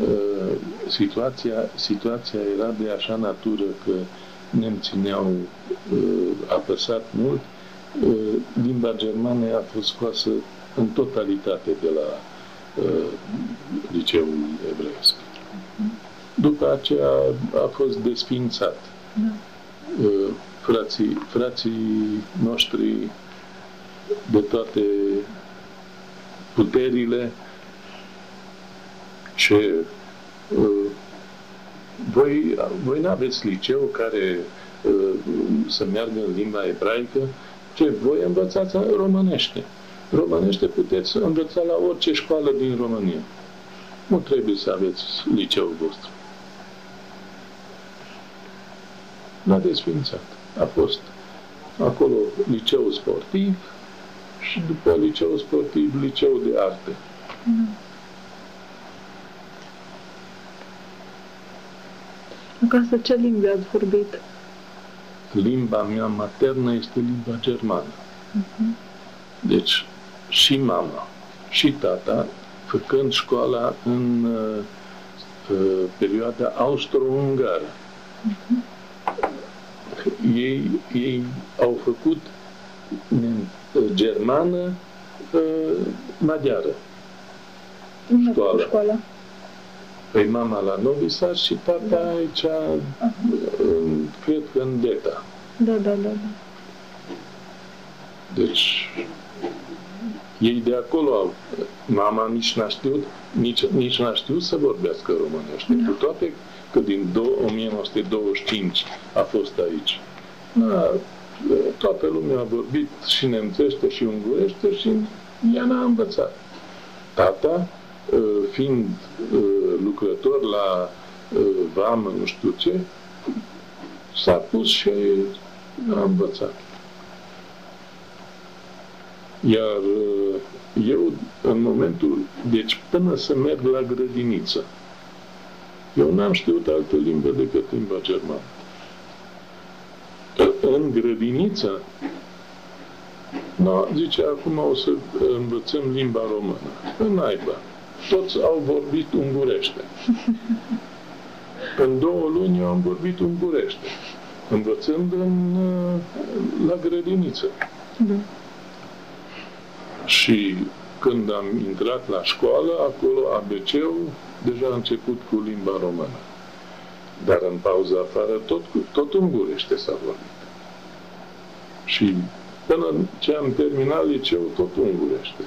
situația era de așa natură că nemții ne-au apăsat mult, limba germană a fost scoasă în totalitate de la liceul evreiesc. După aceea a fost desființat. Frații noștri de toate puterile ce voi n-aveți liceu care să meargă în limba ebraică, ce voi învățați românește. Românește puteți învăța la orice școală din România. Nu trebuie să aveți liceul vostru. L-a desfințat. A fost acolo liceul sportiv și după liceul sportiv, liceul de arte. Acasă ce limbi ați vorbit? Limba mea maternă este limba germană. Deci și mama și tata, făcând școala în perioada austro-ungară, ei au făcut germană maghiară. Școala. Păi mama la Novi Sad și tata aici, cred că în Deta. Da. Deci, ei de acolo mama nici n-a știut să vorbească românește, cu toate că din 1925 a fost aici. Toată lumea a vorbit și nemțește și ungurește și ea n-a învățat. Tata, fiind lucrător la vamă, nu știu ce, s-a pus și a învățat. Iar eu, în momentul, deci până să merg la grădiniță, eu n-am știut altă limbă decât limba germană. În grădiniță, zice, acum o să învățăm limba română. În naiba. Toți au vorbit ungurește. În 2 luni eu am vorbit ungurește, învățând la grădiniță. Și când am intrat la școală, acolo ABC-ul deja a început cu limba română. Dar în pauza afară tot ungurește s-a vorbit. Și până ce am terminat liceul, tot ungurește.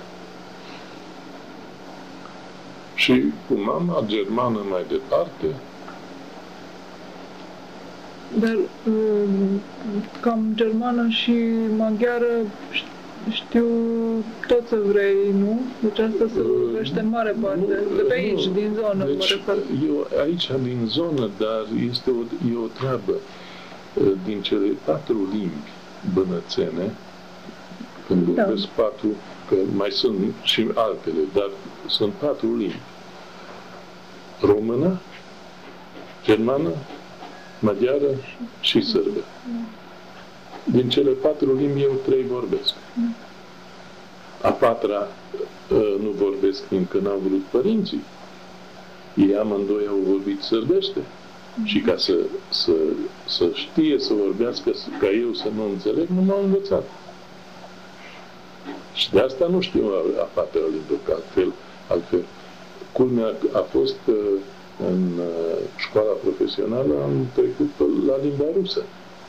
Și cu mama germană mai departe, Dar cam germană și maghiară știu tot ce vrei, nu? Deci asta se vorbește în mare parte. De pe aici, din zonă, deci, mă refer. Eu aici din zonă, dar e o treabă. Din cele 4 limbi bănățene, când vorbesc 4, că mai sunt și altele, dar sunt 4 limbi. Română, germană, maghiară și sârbă. Din cele 4 limbi eu 3 vorbesc. A 4-a nu vorbesc fiindcă n-au vrut părinții. Ei amândoi au vorbit sârbește. Și ca să știe să vorbească, ca eu să nu înțeleg, nu m-au învățat. Și de asta nu știu a 4-a limbă, că altfel. Culmea a fost că în școala profesională am trecut la limba rusă.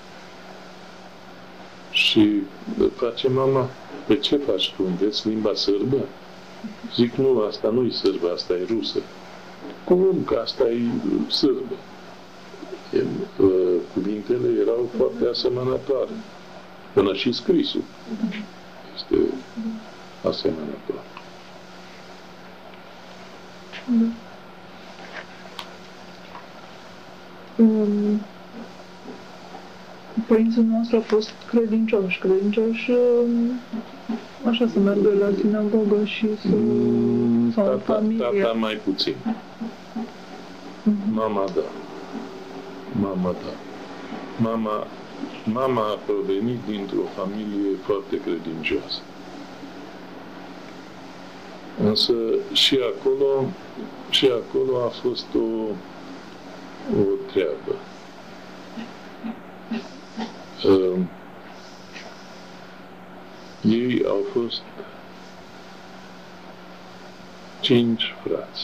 Și face mama, pe ce faci tu? Înveți limba sârbă? Zic, nu, asta nu e sârbă, asta e rusă. Cum? Că asta e sârbă. Cuvintele erau foarte asemănătoare. Până și scrisul este asemănător. Părinții noștri au fost credincioși, așa să meargă la sinagogă și sau în familie. Tata mai puțin. Mama da. Mama a provenit dintr-o familie foarte credincioasă. Însă și acolo a fost o treabă. Ei au fost 5 frați.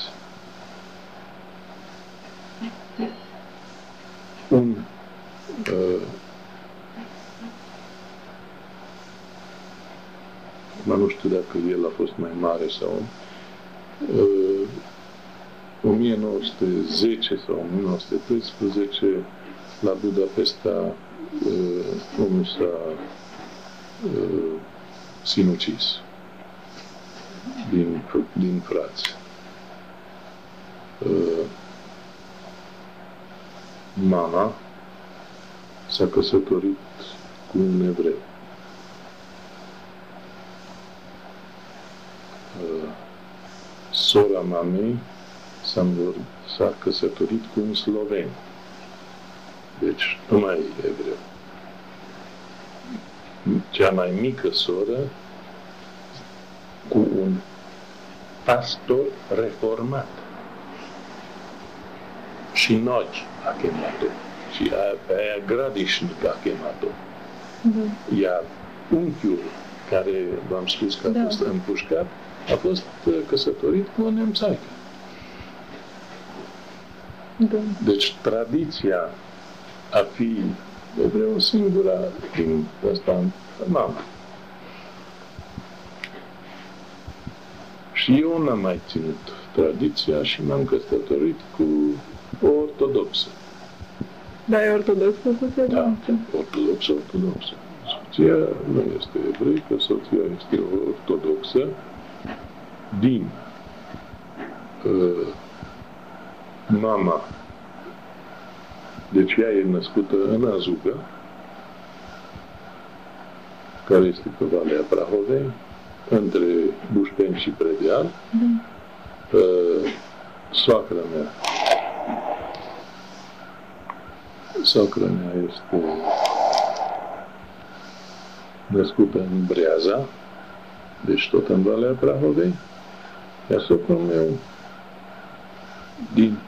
Nu știu dacă el a fost mai mare sau 1910 sau 1913 la Budapesta omul s-a sinucis din frați. Mama s-a căsătorit cu un evreu. Sora mamei s-a căsătorit cu un sloven. Deci nu mai e evreu. Cea mai mică soră cu un pastor reformat. Și noi a chemat-o. Și pe aia Gradișnic a chemat-o. Iar unchiul, care v-am spus că a fost împușcat, a fost căsătorit cu o nemțaică. Deci tradiția a fi evreu singura din asta mama. Și eu n-am mai ținut tradiția și m-am căsătorit cu o ortodoxă. Da, e ortodoxă soția? Da, ortodoxă. Soția nu este evreică, soția este ortodoxă din mama. Deci ea e născută în Azuga, care este pe Valea Prahovei, între Bușteni și Predeal. Soacra mea este născută în Breaza, deci tot în Valea Prahovei, iar socrul meu din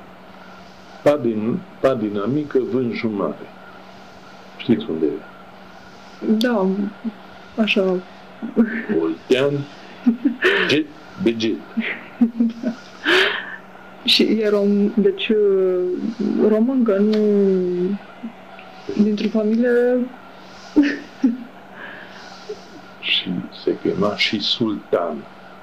Padina Mică, Vânjul Mare. Știți unde e? Da, așa. Oltean, Beget. Da. Și e deci româncă, nu dintr-o familie. Și se chema și Sultan.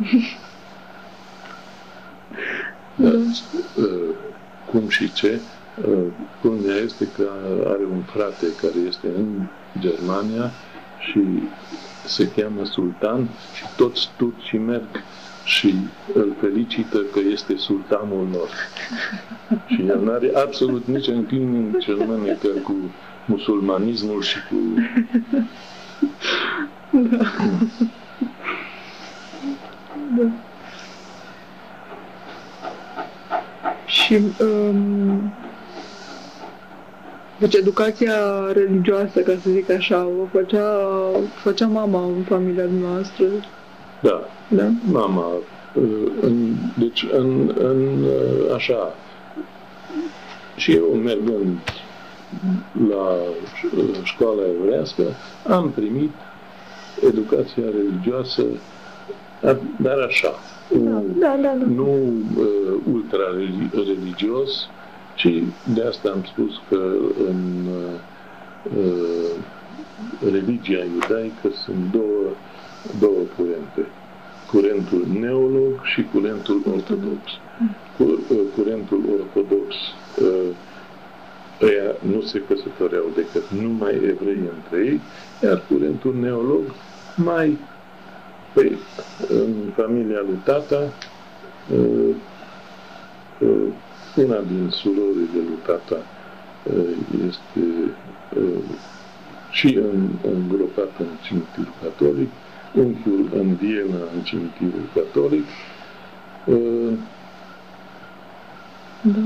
Da. Cum și ce? Culmea este că are un frate care este în Germania și se cheamă Sultan și toți turcii merg și îl felicită că este sultanul lor. Și el nu are absolut nici înclinică cu musulmanismul și cu... Da. Da. Și deci educația religioasă, ca să zic așa, o făcea mama în familia noastră. Da. Da? Mama. Deci, așa, și eu mergând la școala evrească, am primit educația religioasă, dar așa, da. nu ultra-religios, ci de asta am spus că în religia iudaică sunt două curente. Curentul neolog și curentul ortodox. Curentul ortodox, ăia nu se căsătoreau decât numai evrei între ei, iar curentul neolog mai în familia lui tata, una din surorile lui tata este și îngropat în cimitirul catolic, unchiul în Viena în cimitirul catolic. Da.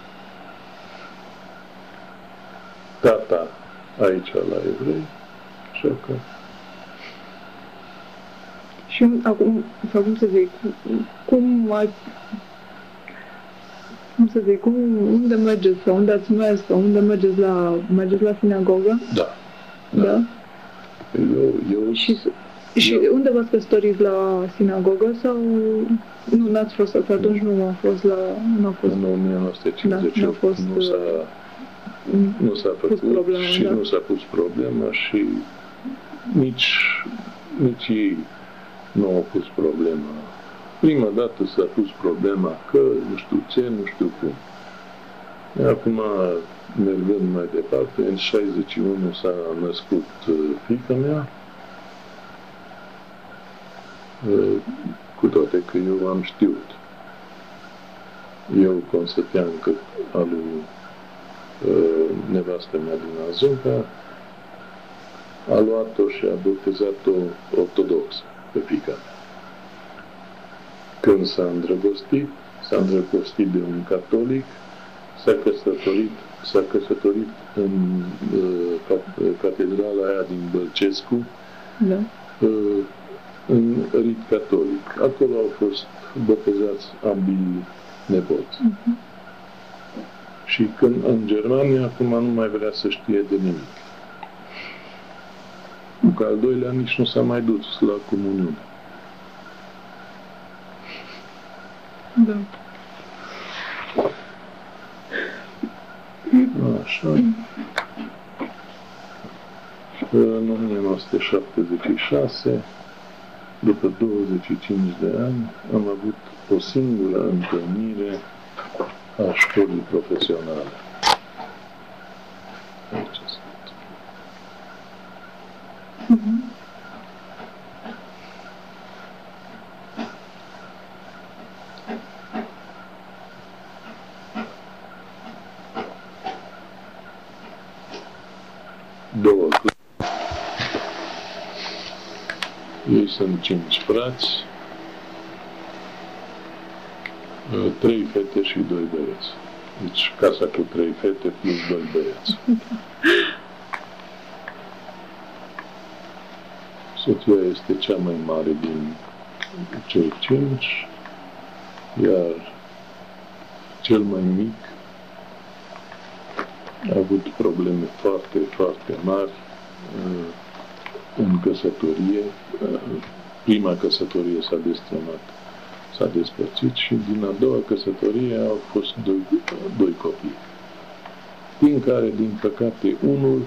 Tata aici la evrei, așa că... Și acum să zic, unde mergeți sau unde ați mers sau unde mergeți la sinagogă? Da. Da? Eu... Și unde v-ați căsătorit, la sinagogă sau nu n-ați fost atunci, nu a fost la... În 1958 nu s-a făcut problema, și nu s-a pus problema și nici ei nu au pus problema. Prima dată s-a pus problema că nu știu ce, nu știu cum. Acum, mergând mai departe, în 61 s-a născut fiica mea, cu toate că eu am știut. Eu constăteam că al lui nevastă mea din Azunca a luat-o și a botezat-o ortodoxă pe fiica mea. Când s-a îndrăgostit de un catolic, s-a căsătorit în catedrala aia din Bălcescu, da. În rit catolic. Acolo au fost botezați ambii nepoți. Și când în Germania, acum nu mai vrea să știe de nimic. Că al doilea nici nu s-a mai dus la comuniune. Da. Așa. În 1976, după 25 de ani, am avut o singură întâlnire a școlii profesionale. Aici sunt. Două. Ei sunt 5 frați, 3 fete și 2 băieți. Deci casa cu 3 fete plus 2 băieți. Soția este cea mai mare din cei 5, iar cel mai mic a avut probleme foarte, foarte mari în căsătorie. Prima căsătorie s-a destrămat, s-a despărțit și din a doua căsătorie au fost doi copii, din care, din păcate, unul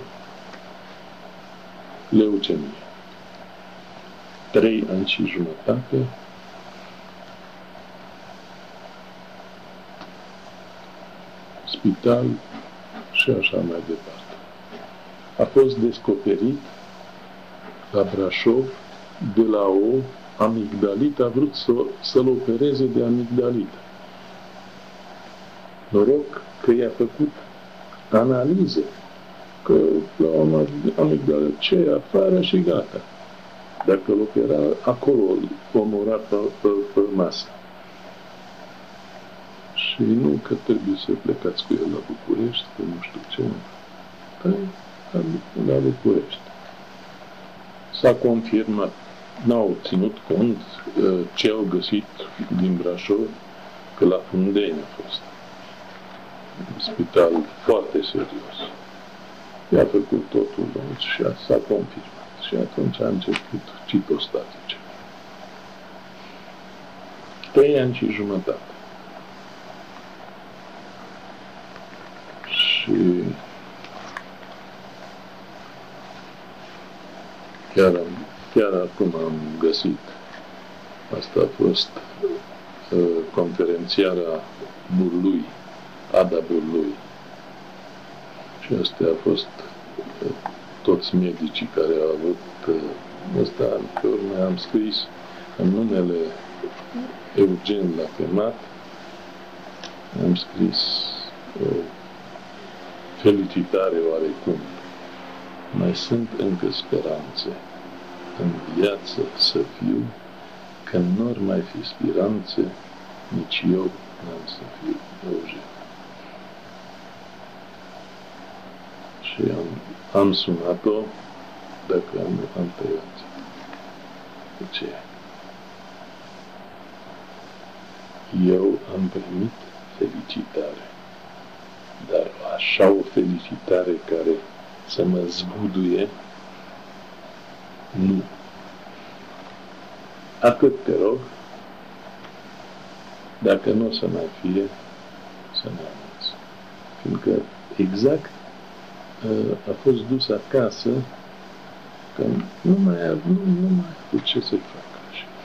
leucemie. 3 ani și jumătate. spital și așa mai departe. A fost descoperit la Brașov de la o amigdalită, a vrut să-l opereze de amigdalită. Noroc că i-a făcut analize, că la o amigdalită ce afară și gata. Dacă îl opera, acolo îl omora pe masă. Și nu că trebuie să plecați cu el la București, că nu știu ce. Păi, la București. S-a confirmat. N-au ținut cont ce au găsit din Brașov, că la Fundeni a fost. Un spital foarte serios. I-a făcut totul și s-a confirmat. Și atunci a început citostatice. 3 ani și jumătate. Și chiar acum am găsit, asta a fost conferențiara Burlui, Ada Burlui. Și astea a fost toți medicii care au avut ăsta, pe urmă am scris în numele Eugen l-a chemat, am scris o felicitare oarecum. Mai sunt încă speranțe în viață să fiu, că n-or mai fi speranțe, nici eu n-am să fiu Eugen. Și am sunat-o, dacă am tăiat. De ce? Eu am primit felicitare, dar așa o felicitare care să mă zguduie, nu. Atât te rog, dacă nu o să mai fie, să ne anunț. Fiindcă exact a fost dus acasă, că nu mai a avut ce să facă.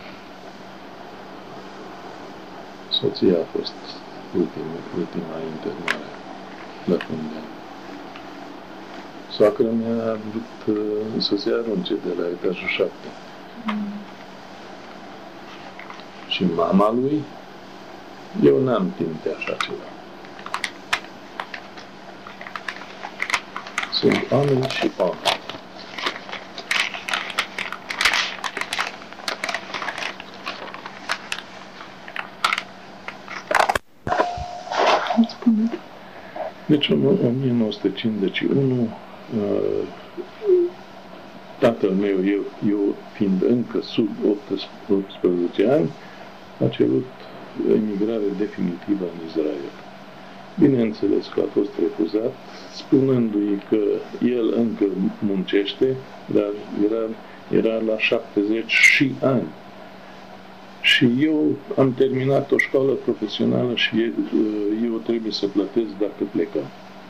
Soția a fost ultima internare la Fundeni. Soacră mea a vrut să se arunce de la etajul 7. Și mama lui, eu n-am timp de așa ceva. Sunt oameni și oameni. Deci în 1951, tatăl meu, eu fiind încă sub 18 ani, a cerut emigrare definitivă în Israel. Bineînțeles că a fost refuzat, spunându-i că el încă muncește, dar era la 70 ani. Și eu am terminat o școală profesională și eu trebuie să plătesc dacă plecăm.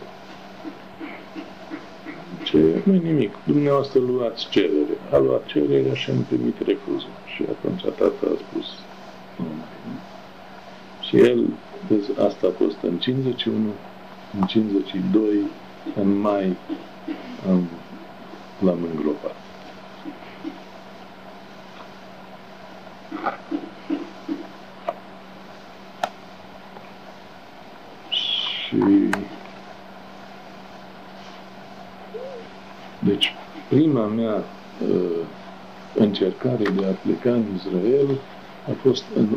Ce? Nu-i nimic. Dumneavoastră luați cerere. A luat cererea și am primit refuzul. Și atunci tata a spus nu mai. Și el, asta a fost în 51, în 52, în mai l-am îngropat. Și deci prima mea încercare de a pleca în Israel a fost în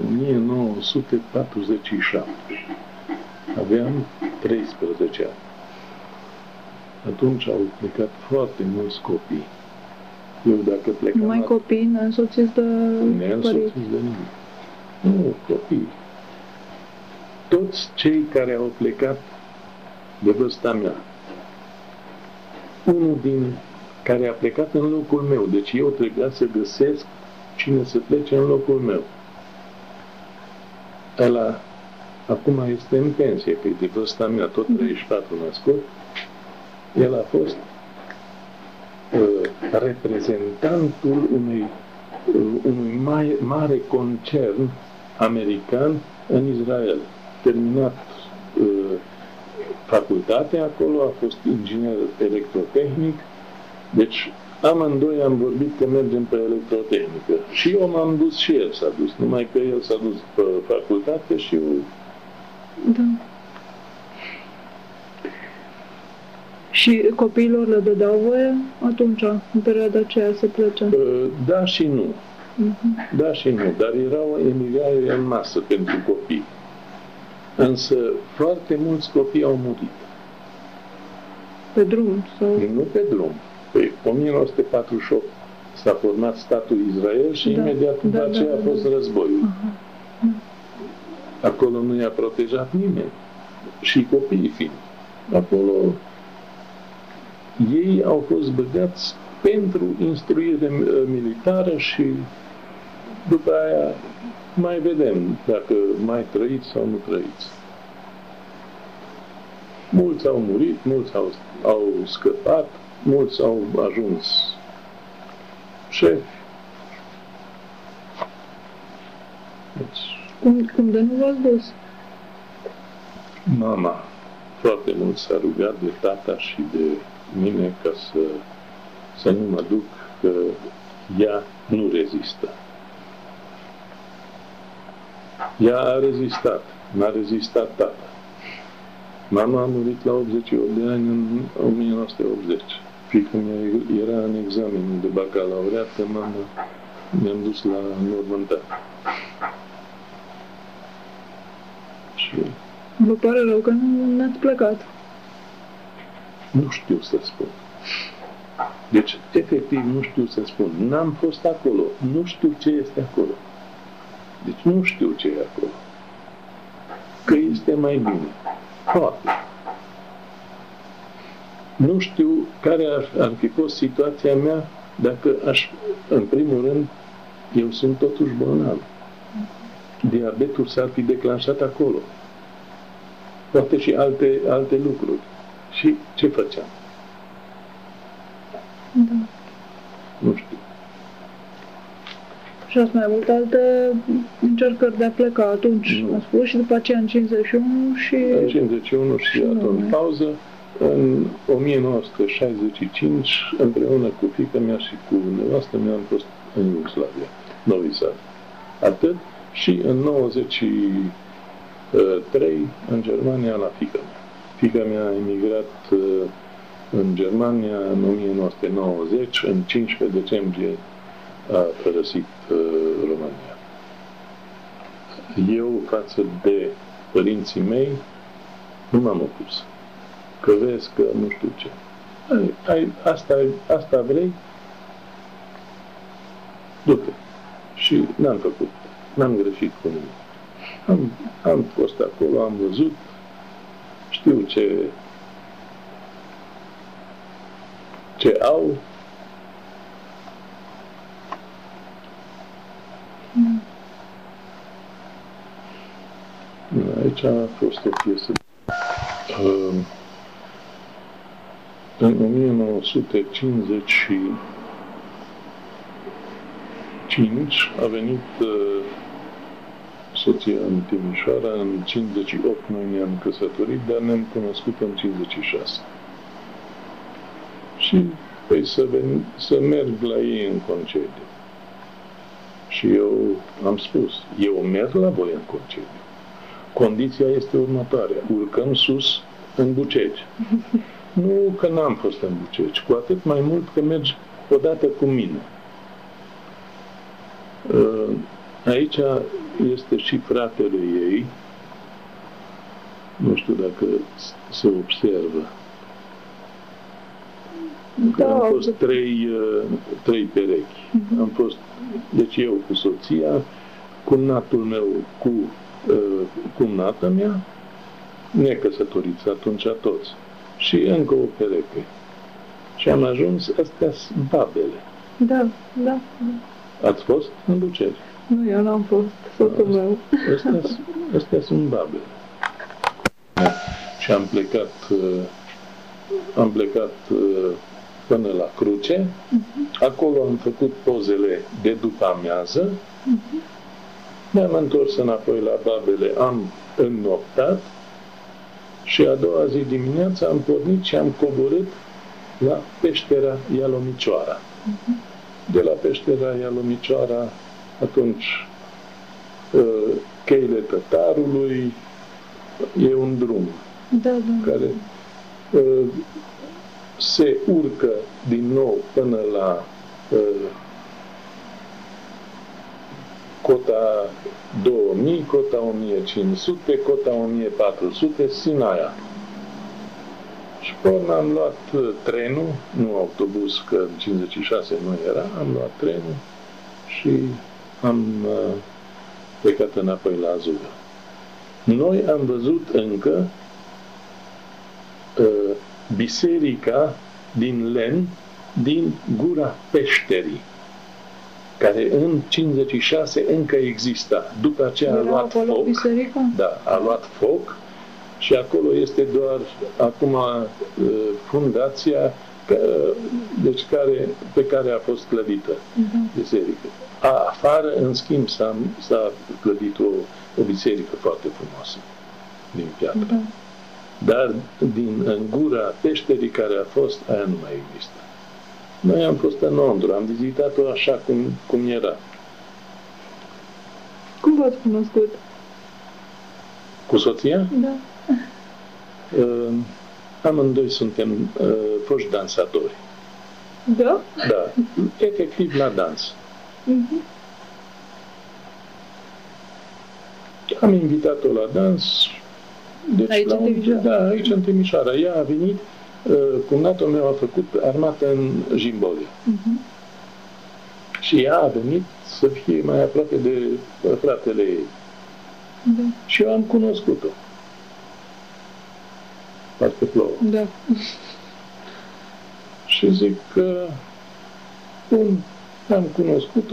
1947. Aveam 13 ani. Atunci au plecat foarte mulți copii. Eu dacă plecam... Numai copii, neînsoțiți de neînsoțiți de nimic. Nu, copii. Toți cei care au plecat de vârsta mea. Unul din care a plecat în locul meu. Deci eu trebuia să găsesc cine să plece în locul meu. Ăla acum este în pensie, că e de vârsta mea, tot 34 născut. El a fost reprezentantul unui mare concern american în Israel. Terminat facultate acolo, a fost inginer electrotehnic, deci amândoi am vorbit că mergem pe electrotehnică. Și eu m-am dus și el s-a dus, numai că el s-a dus pe facultate și eu... Da. Și copiilor le dădeau voie atunci, în perioada aceea, să plece? Da și nu. Da și nu, dar era o emigrare în masă pentru copii. Însă foarte mulți copii au murit. Pe drum? Sau... Nu pe drum. Pe 1948 s-a format statul Israel și imediat după aceea a fost războiul. Acolo nu i-a protejat nimeni. Și copiii fiind. Acolo ei au fost băgați pentru instruire militară și după aia mai vedem dacă mai trăiți sau nu trăiți. Mulți au murit, mulți au scăpat, mulți au ajuns șefi. Deci, cum de nu v-ați dus? Mama foarte mult s-a rugat de tata și de mine ca să nu mă duc, că ea nu rezistă. Ea a rezistat, n-a rezistat tata. Mama a murit la 88 de ani în 1980. Fiica-mea era în examenul de bacalaureat, că mama mi-am dus la înmormântare. Și vă pare rău că nu ne-ați plecat? Nu știu să spun. Deci, efectiv, nu știu să spun. N-am fost acolo. Nu știu ce este acolo. Deci nu știu ce e acolo. Că este mai bine. Poate. Nu știu care ar fi fost situația mea dacă în primul rând, eu sunt totuși bolnav. Diabetul s-ar fi declanșat acolo. Poate și alte lucruri. Și ce făceam? Da. Nu știu. Și ați mai avut alte încercări de a pleca atunci, a spus, și după aceea în 51 și... În 51 și atunci în pauză. În 1965, împreună cu fiica-mea și cu nevastă mea, am fost în Iugoslavia, Novi Sad. Atât. Și în 93, în Germania, la fiica-mea. Fiica-mea a emigrat în Germania în 1990, în 15 decembrie a părăsit România. Eu, față de părinții mei, nu m-am opus. Că vezi că nu știu ce. Asta vrei? Du-te. Și n-am făcut. N-am greșit cu nimic. Am fost acolo, am văzut, știu ce au. Aici a fost o piesă. În 1955 a venit soția în Timișoara, în 58 noi ne-am căsătorit, dar ne-am cunoscut în 56. Și păi să merg la ei în concediu. Și eu am spus, eu merg la voi în concediu. Condiția este următoarea, urcăm sus în Bucegi. Nu că n-am fost în Bucegi, cu atât mai mult că mergi odată cu mine. Aici este și fratele ei, nu știu dacă se observă. Că am fost trei perechi. Am fost, deci eu cu soția, cumnatul meu cu cumnata mea, necăsătoriți atunci toți. Și încă o pereche. Și am ajuns, astea sunt babele. Da. Ați fost în Bucegi? Nu, eu n-am fost, soțul meu. Astea sunt babele. Și am plecat până la Cruce. Acolo am făcut pozele de după amiază. Ne-am întors înapoi la babele, am înnoptat Și a doua zi dimineața am pornit și am coborât la peștera Ialomicioara. De la peștera Ialomicioara, atunci, cheile Tătarului, e un drum care se urcă din nou până la cota 2000, cota 1500, cota 1400, Sinaia. Și pe urmă am luat trenul, nu autobuz, că în 56 nu era, am luat trenul și am plecat înapoi la Azovia. Noi am văzut încă biserica din lemn din Gura Peșterii, care în 56 încă exista. După aceea a luat foc. Biserica? Da, a luat foc și acolo este doar acum fundația deci pe care a fost clădită biserică. Afară, în schimb, s-a clădit o biserică foarte frumoasă din piatră. Dar în Gura Peșterii care a fost, aia nu mai există. Noi am fost în Londra, am vizitat-o așa cum era. Cum v-ați cunoscut? Cu soția? Da. Amândoi suntem foști dansatori. Da? Da, efectiv la dans. Am invitat-o la dans. Deci Aici, în Timișoara? Da, aici în Timișoara. Ea a venit, cumnatul meu a făcut armată în Jimbolia. Și ea a venit să fie mai aproape de fratele ei. Da. Și eu am cunoscut-o. Parcă plouă. Da. Și zic că, bun, am cunoscut-o,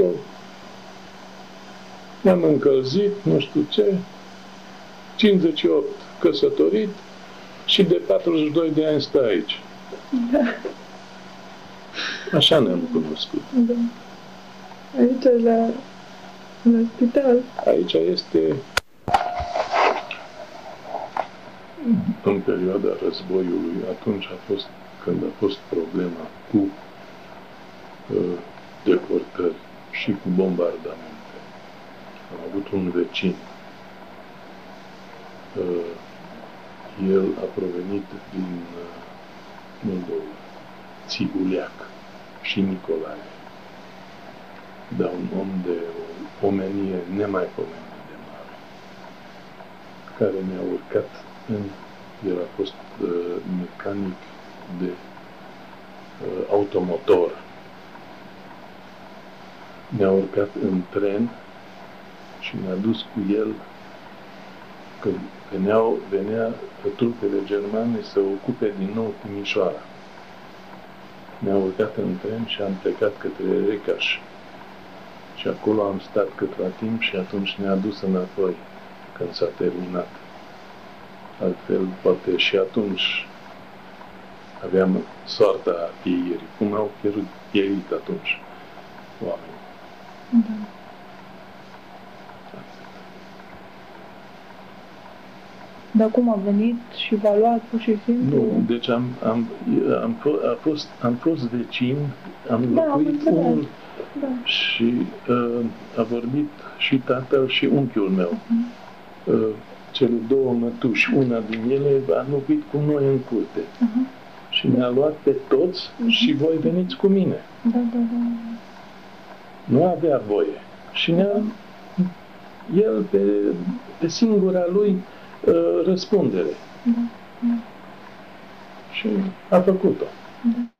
ne-am încălzit, nu știu ce, 58 căsătorit și de 42 de ani stă aici. Da. Așa ne-am cunoscut. Da. Aici, la spital. Aici este în perioada războiului, atunci a fost, când a fost problema cu deportări și cu bombardamente. Am avut un vecin. El a provenit din Moldova, Țibuleac și Nicolae. Dar un om de o omenie nemaipomenită de mare, care mi-a urcat el a fost mecanic de automotor. Ne-a urcat în tren și ne-a dus cu el când venea trupele germane să ocupe din nou Timișoara. Ne-a urcat în tren și am plecat către Recaș. Și acolo am stat câtva timp și atunci ne-a dus înapoi când s-a terminat. Altfel, poate și atunci aveam soarta pieirii. Cum au pieirit atunci oamenii. Da. Dar cum a venit și v-a luat pur și simplu? Nu, deci am fost vecin, am locuit unul și a vorbit și tatăl și unchiul meu. Cele două mătuși, una din ele a locuit cu noi în curte. Și ne-a luat pe toți și voi veniți cu mine. Da. Nu avea voie. Și el pe singura lui răspundere. Și a făcut-o.